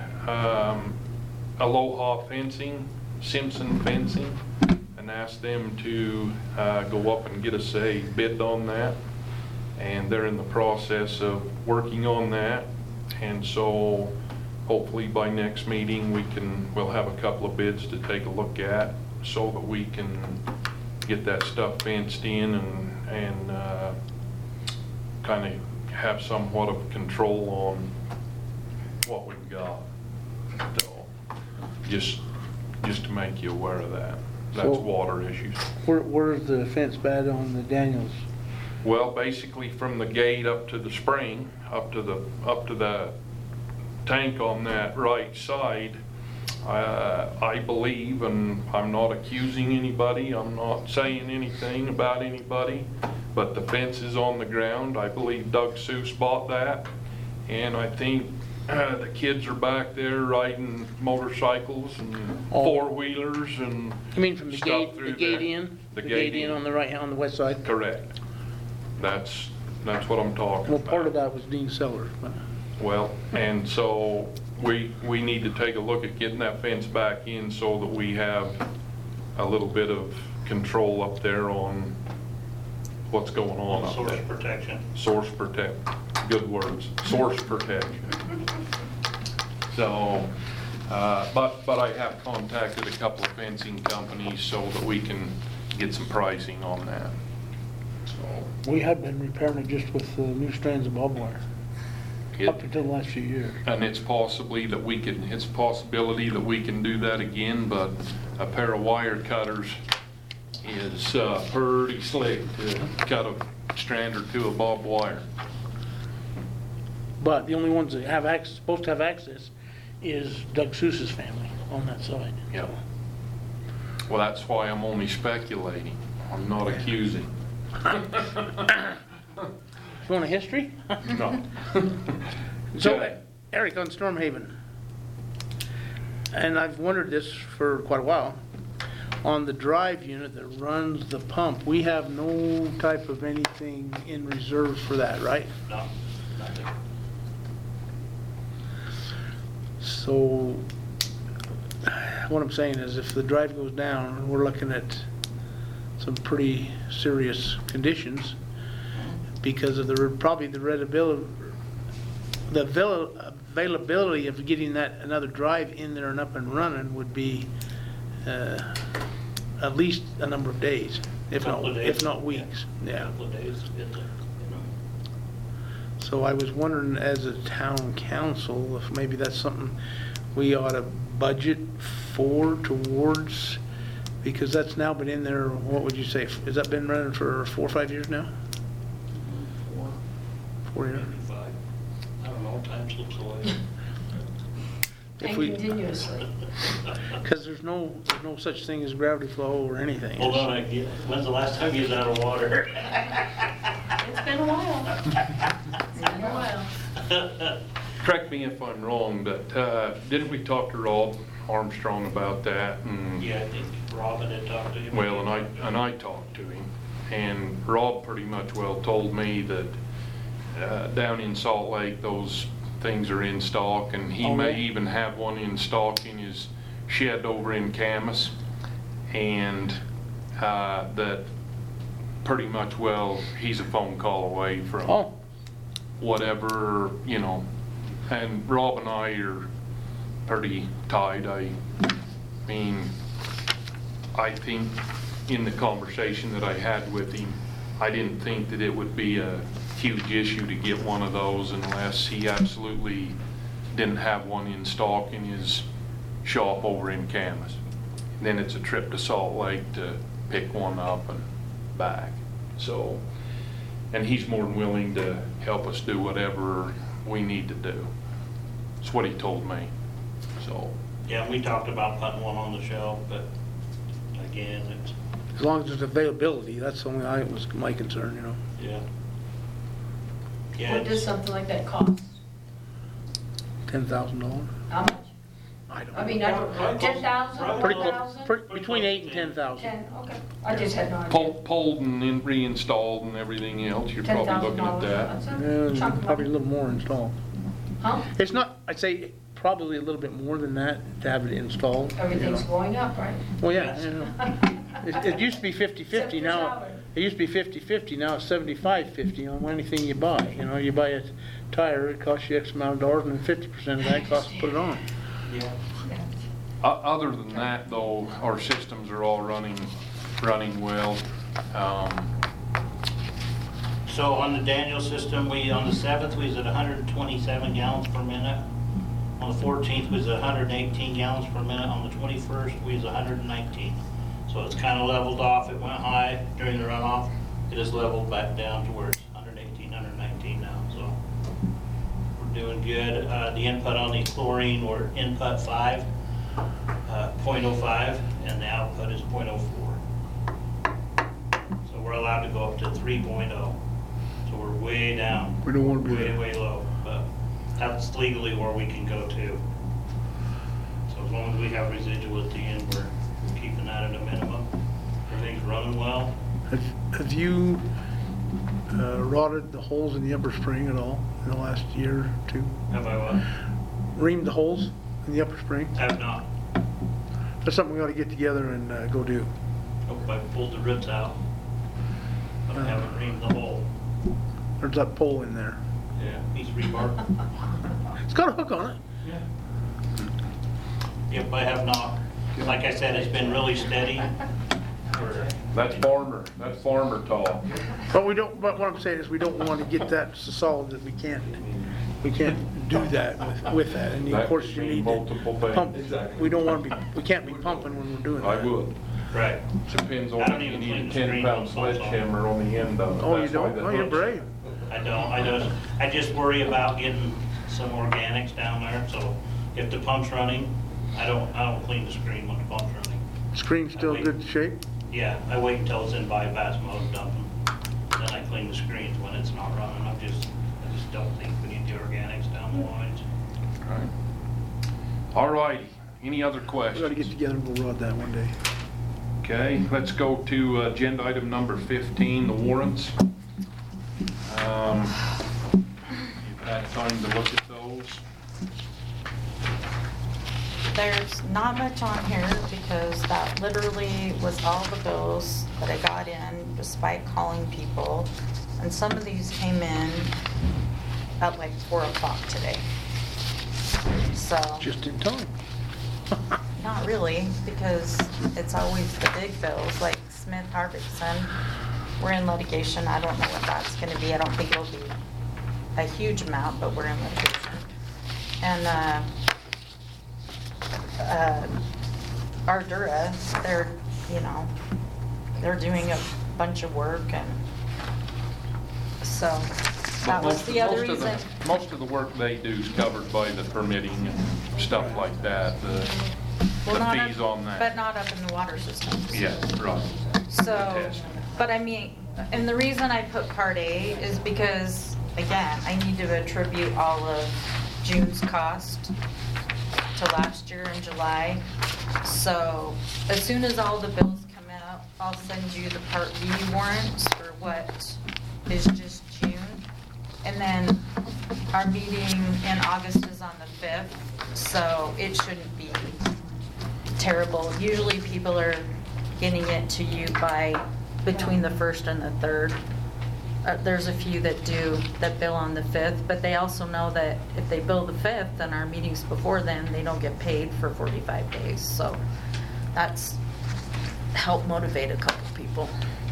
Aloha Fencing, Simpson Fencing, and asked them to go up and get us a bid on that. And they're in the process of working on that. And so hopefully by next meeting we'll have a couple of bids to take a look at so that we can get that stuff fenced in and kind of have somewhat of control on what we've got. So just to make you aware of that. That's So, water issues. Where's the fence bed on the Daniels? Well, basically from the gate up to the spring, up to the tank on that right side, I believe, and I'm not accusing anybody, I'm not saying anything about anybody, but the fence is on the ground. I believe Doug Seuss bought that, and I think the kids are back there riding motorcycles and four-wheelers and You mean from the stuff gate, through the gate there. in? The gate in. on the right, on the west side? Correct. That's what I'm talking Well, about. part of that was Dean Sellers, but. Well, and so we need to take a look at getting that fence back in so that we have a little bit of control up there on what's going on up Source there. protection. Source protect, good words, source protection. So, but I have contacted a couple of fencing companies so that we can get some pricing on that. So, We had been repairing it just with new strands of barbed wire, up it, until the last few years. and it's possibility that we can do that again, but a pair of wire cutters is pretty slick to cut a strand or two of barbed wire. But the only ones that have access, supposed to have access, is Doug Seuss's family on that side. Yeah. Well, that's why I'm only speculating. I'm not accusing. You want a history? No. So, Yeah. Eric, on Storm Haven, and I've wondered this for quite a while, on the drive unit that runs the pump, we have no type of anything in reserve for that, right? No, nothing. So, what I'm saying is if the drive goes down, we're looking at some pretty serious conditions because of probably the availability of getting that another drive in there and up and running would be at least a number of days, if not weeks. Yeah. Couple of days, So I was wondering, as a town council, if maybe that's something we ought to budget towards, because that's now been in there, what would you say, has that been running for 4 or 5 years now? 4 years? maybe 5. I don't know, time slips away. If And we, continuously. because there's no such thing as gravity flow or anything. Hold on, when's the last time you was out of water? It's been a while. It's been a while. Correct me if I'm wrong, but didn't we talk to Rob Armstrong about that? And, Yeah, I think Robin had talked to him. well, and I talked to him, and Rob pretty much told me that down in Salt Lake, those things are in stock, and he Oh, may yeah? even have one in stock in his shed over in Camas. And that pretty much, well, he's a phone call away from Oh, whatever, you know. And Rob and I are pretty tight. I mean, I think in the conversation that I had with him, I didn't think that it would be a huge issue to get one of those unless he absolutely didn't have one in stock in his shop over in Camas. Then it's a trip to Salt Lake to pick one up and back. So, and he's more than willing to help us do whatever we need to do. That's what he told me. So, Yeah, we talked about putting one on the shelf, but again, it's, as long as there's availability, that's only was my concern, you know. yeah. Yeah, What does it's, something like that cost? $10,000? How much? I don't I know. mean, I don't, 10,000, Pretty 1,000? close, between 8 and 10,000. 10, okay. I just had no idea. pulled and then reinstalled and everything else, you're probably looking at $10,000, that. that's Yeah, a there's chunk of probably a money. little more installed. Huh? It's not, I'd say probably a little bit more than that to have it installed. you Everything's know. going up, right? Well, yeah, Yes. you know. It used to be 50/50 Except for now. salary. It used to be 50/50, now it's 75/50 on anything you buy. You know, you buy a tire, it costs you X amount of dollars, and then 50% of that costs to put it on. yeah. Other than that, though, our systems are all running well. So on the Daniel system, on the 7th, we was at 127 gallons per minute. On the 14th, we was at 118 gallons per minute. On the 21st, we was 119. So it's kind of leveled off. It went high during the runoff. It has leveled back down to where it's 118, 119 now. So we're doing good. The input on the chlorine, we're input 5, 0.05, and the output is 0.04. So we're allowed to go up to 3.0. So we're way down. We don't want to be Way, there. way low, but that's legally where we can go to. So as long as we have residual at the end, we're keeping that at a minimum. Everything's running well. Have you rotted the holes in the upper spring at all in the last year or two? Have I what? Reamed the holes in the upper spring? Have not. That's something we ought to get together and go do. Hope I pulled the ribs out. But I haven't reamed the hole. There's that pole in there. Yeah. Piece of rebar. It's got a hook on it. Yep, I have not. Like I said, it's been really steady. That's farmer talk. But we don't, but what I'm saying is we don't want to get that so solid that we can't do that with that. And of That course could you mean need multiple to things. pump. Exactly. We don't want to be, we can't be pumping when we're doing that. I would. Right. Depends I on don't if you even need a clean the screen 10-pound on salt. sledgehammer on the end of it. Oh, you That's why don't? the Oh, you're hook's- brave. I just worry about getting some organics down there, so if the pump's running, I don't clean the screen when the pump's running. Screen's still in good shape? Yeah, I wait until it's in bypass mode, dump them, then I clean the screens when it's not running. I just don't think we need the organics down the lines. Right. All righty, any other We ought to get questions? together and we'll rod that one day. Okay, let's go to agenda item number 15, the warrants. You've had time to look at those. There's not much on here because that literally was all the bills that I got in despite calling people. And some of these came in at like 4 o'clock today. So, Just in time. not really, because it's always the big bills, like Smith Harbison. We're in litigation. I don't know what that's gonna be. I don't think it'll be a huge amount, but we're in litigation. And, Ardura, they're doing a bunch of work, and so that was the other reason. Most of the work they do is covered by the permitting and stuff like that, the Well, not up- fees on that. But not up in the water systems. Yeah, right. So, Test. but I mean, and the reason I put Part A is because, again, I need to attribute all of June's cost to last year in July. So as soon as all the bills come out, I'll send you the Part B warrants for what is just June. And then our meeting in August is on the 5th, so it shouldn't be terrible. Usually people are getting it to you by between the 1st and the 3rd. There's a few that bill on the 5th, but they also know that if they bill the 5th, then our meetings before then, they don't get paid for 45 days. So that's helped motivate a couple people.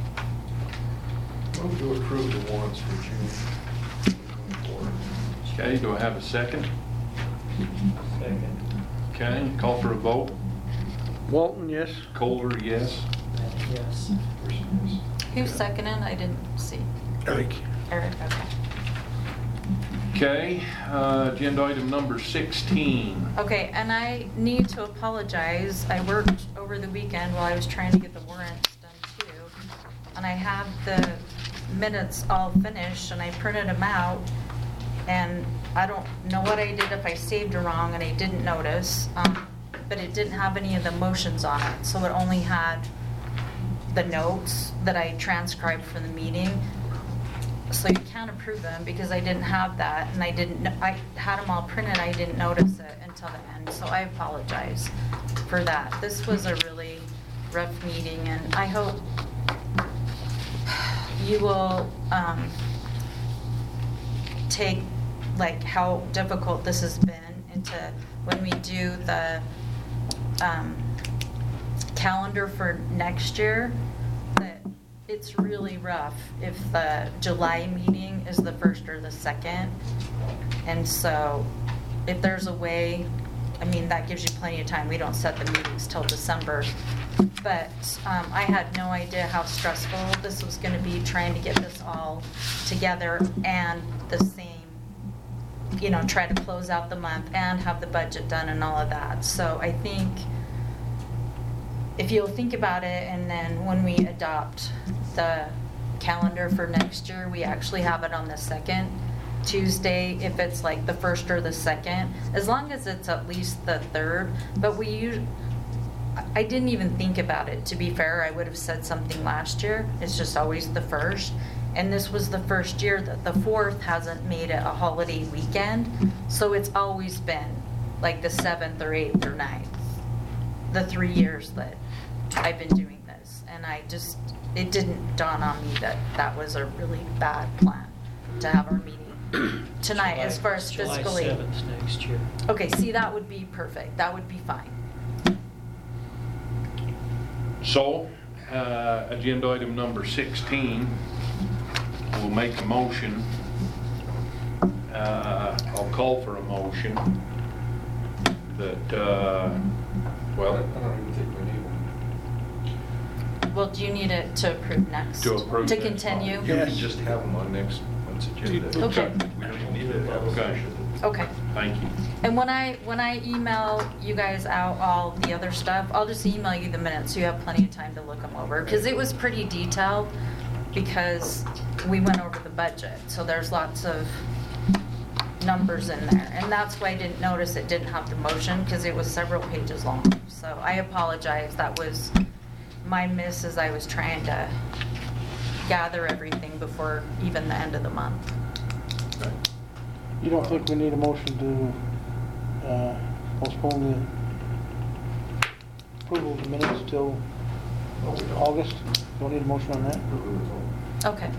Move to approve the warrants for June 2024. Okay, do I have a second? Second. Okay, call for a vote. Walton, yes? Kohler, yes. Yes. Person is- Who's seconding? I didn't see. Eric. Eric, okay. Okay, agenda item number 16. Okay, and I need to apologize. I worked over the weekend while I was trying to get the warrants done too. And I have the minutes all finished and I printed them out. And I don't know what I did, if I saved it wrong and I didn't notice. But it didn't have any of the motions on it. So it only had the notes that I transcribed from the meeting. So you can't approve them because I didn't have that, and I had them all printed, I didn't notice it until the end, so I apologize for that. This was a really rough meeting, and I hope you will take like how difficult this has been into when we do the calendar for next year, that it's really rough if the July meeting is the 1st or the 2nd. And so if there's a way, I mean, that gives you plenty of time. We don't set the meetings till December. But I had no idea how stressful this was going to be, trying to get this all together and the same, you know, try to close out the month and have the budget done and all of that. So I think if you'll think about it, and then when we adopt the calendar for next year, we actually have it on the 2nd Tuesday, if it's like the 1st or the 2nd, as long as it's at least the 3rd. But I didn't even think about it, to be fair. I would have said something last year. It's just always the 1st. And this was the first year that the 4th hasn't made it a holiday weekend. So it's always been like the 7th or 8th or 9th, the 3 years that I've been doing this. And it didn't dawn on me that that was a really bad plan to have our meeting tonight as far as fiscally. July 7th next year. Okay, see, that would be perfect. That would be fine. So, agenda item number 16, we'll make a motion. I'll call for a motion that, well, I don't even think we need one. Well, do you need it to approve next? To approve To next. continue? You can just have them on next month's agenda. Okay. We don't even need to have a Okay. session. Okay. thank you. And when I email you guys out all the other stuff, I'll just email you the minutes so you have plenty of time to look them over. Because it was pretty detailed, because we went over the budget. So there's lots of numbers in there. And that's why I didn't notice it didn't have the motion, because it was several pages long. So I apologize. That was my miss, as I was trying to gather everything before even the end of the month. Okay. You don't think we need a motion to postpone the approval of the minutes till No, we don't. August? Don't need a motion on that? Okay.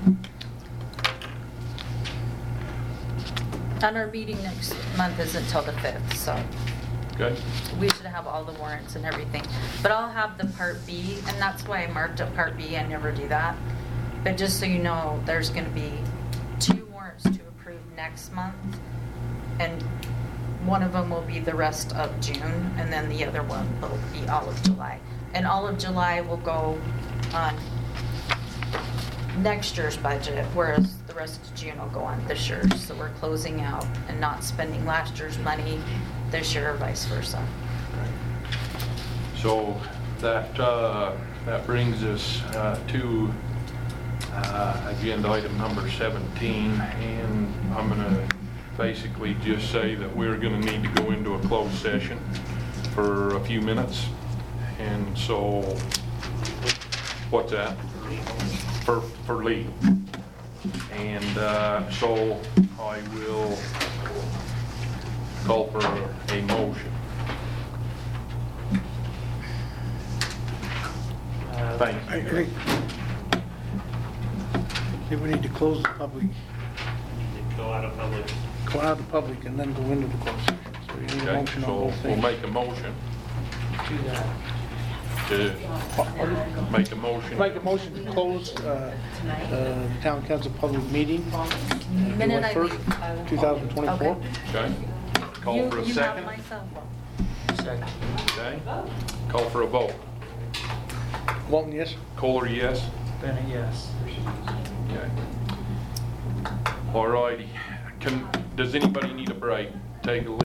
And our meeting next month isn't until the 5th, so Okay? we should have all the warrants and everything. But I'll have the Part B, and that's why I marked up Part B. I never do that. But just so you know, there's going to be 2 warrants to approve next month, and one of them will be the rest of June, and then the other one will be all of July. And all of July will go on next year's budget, whereas the rest of June will go on this year's. So we're closing out and not spending last year's money this year, or vice versa. So that brings us to agenda item number 17, and I'm going to basically just say that we're going to need to go into a closed session for a few minutes. And so, what's that? For legal. And so I will call for a motion. Thank I you. think we need to close the public, Go out of public. go out of the public and then go into the closed session. So you need a Okay, motion on so both we'll things. make a motion Do that. to make a motion. Make a motion to close town council public meeting. Minute I July leave. 1st, 2024. Okay. Okay, call for a You have second. my cell phone. Second. Okay, call for a vote. Walton, yes? Kohler, yes? Bennett, yes. Okay. All righty. Does anybody need a break? Take a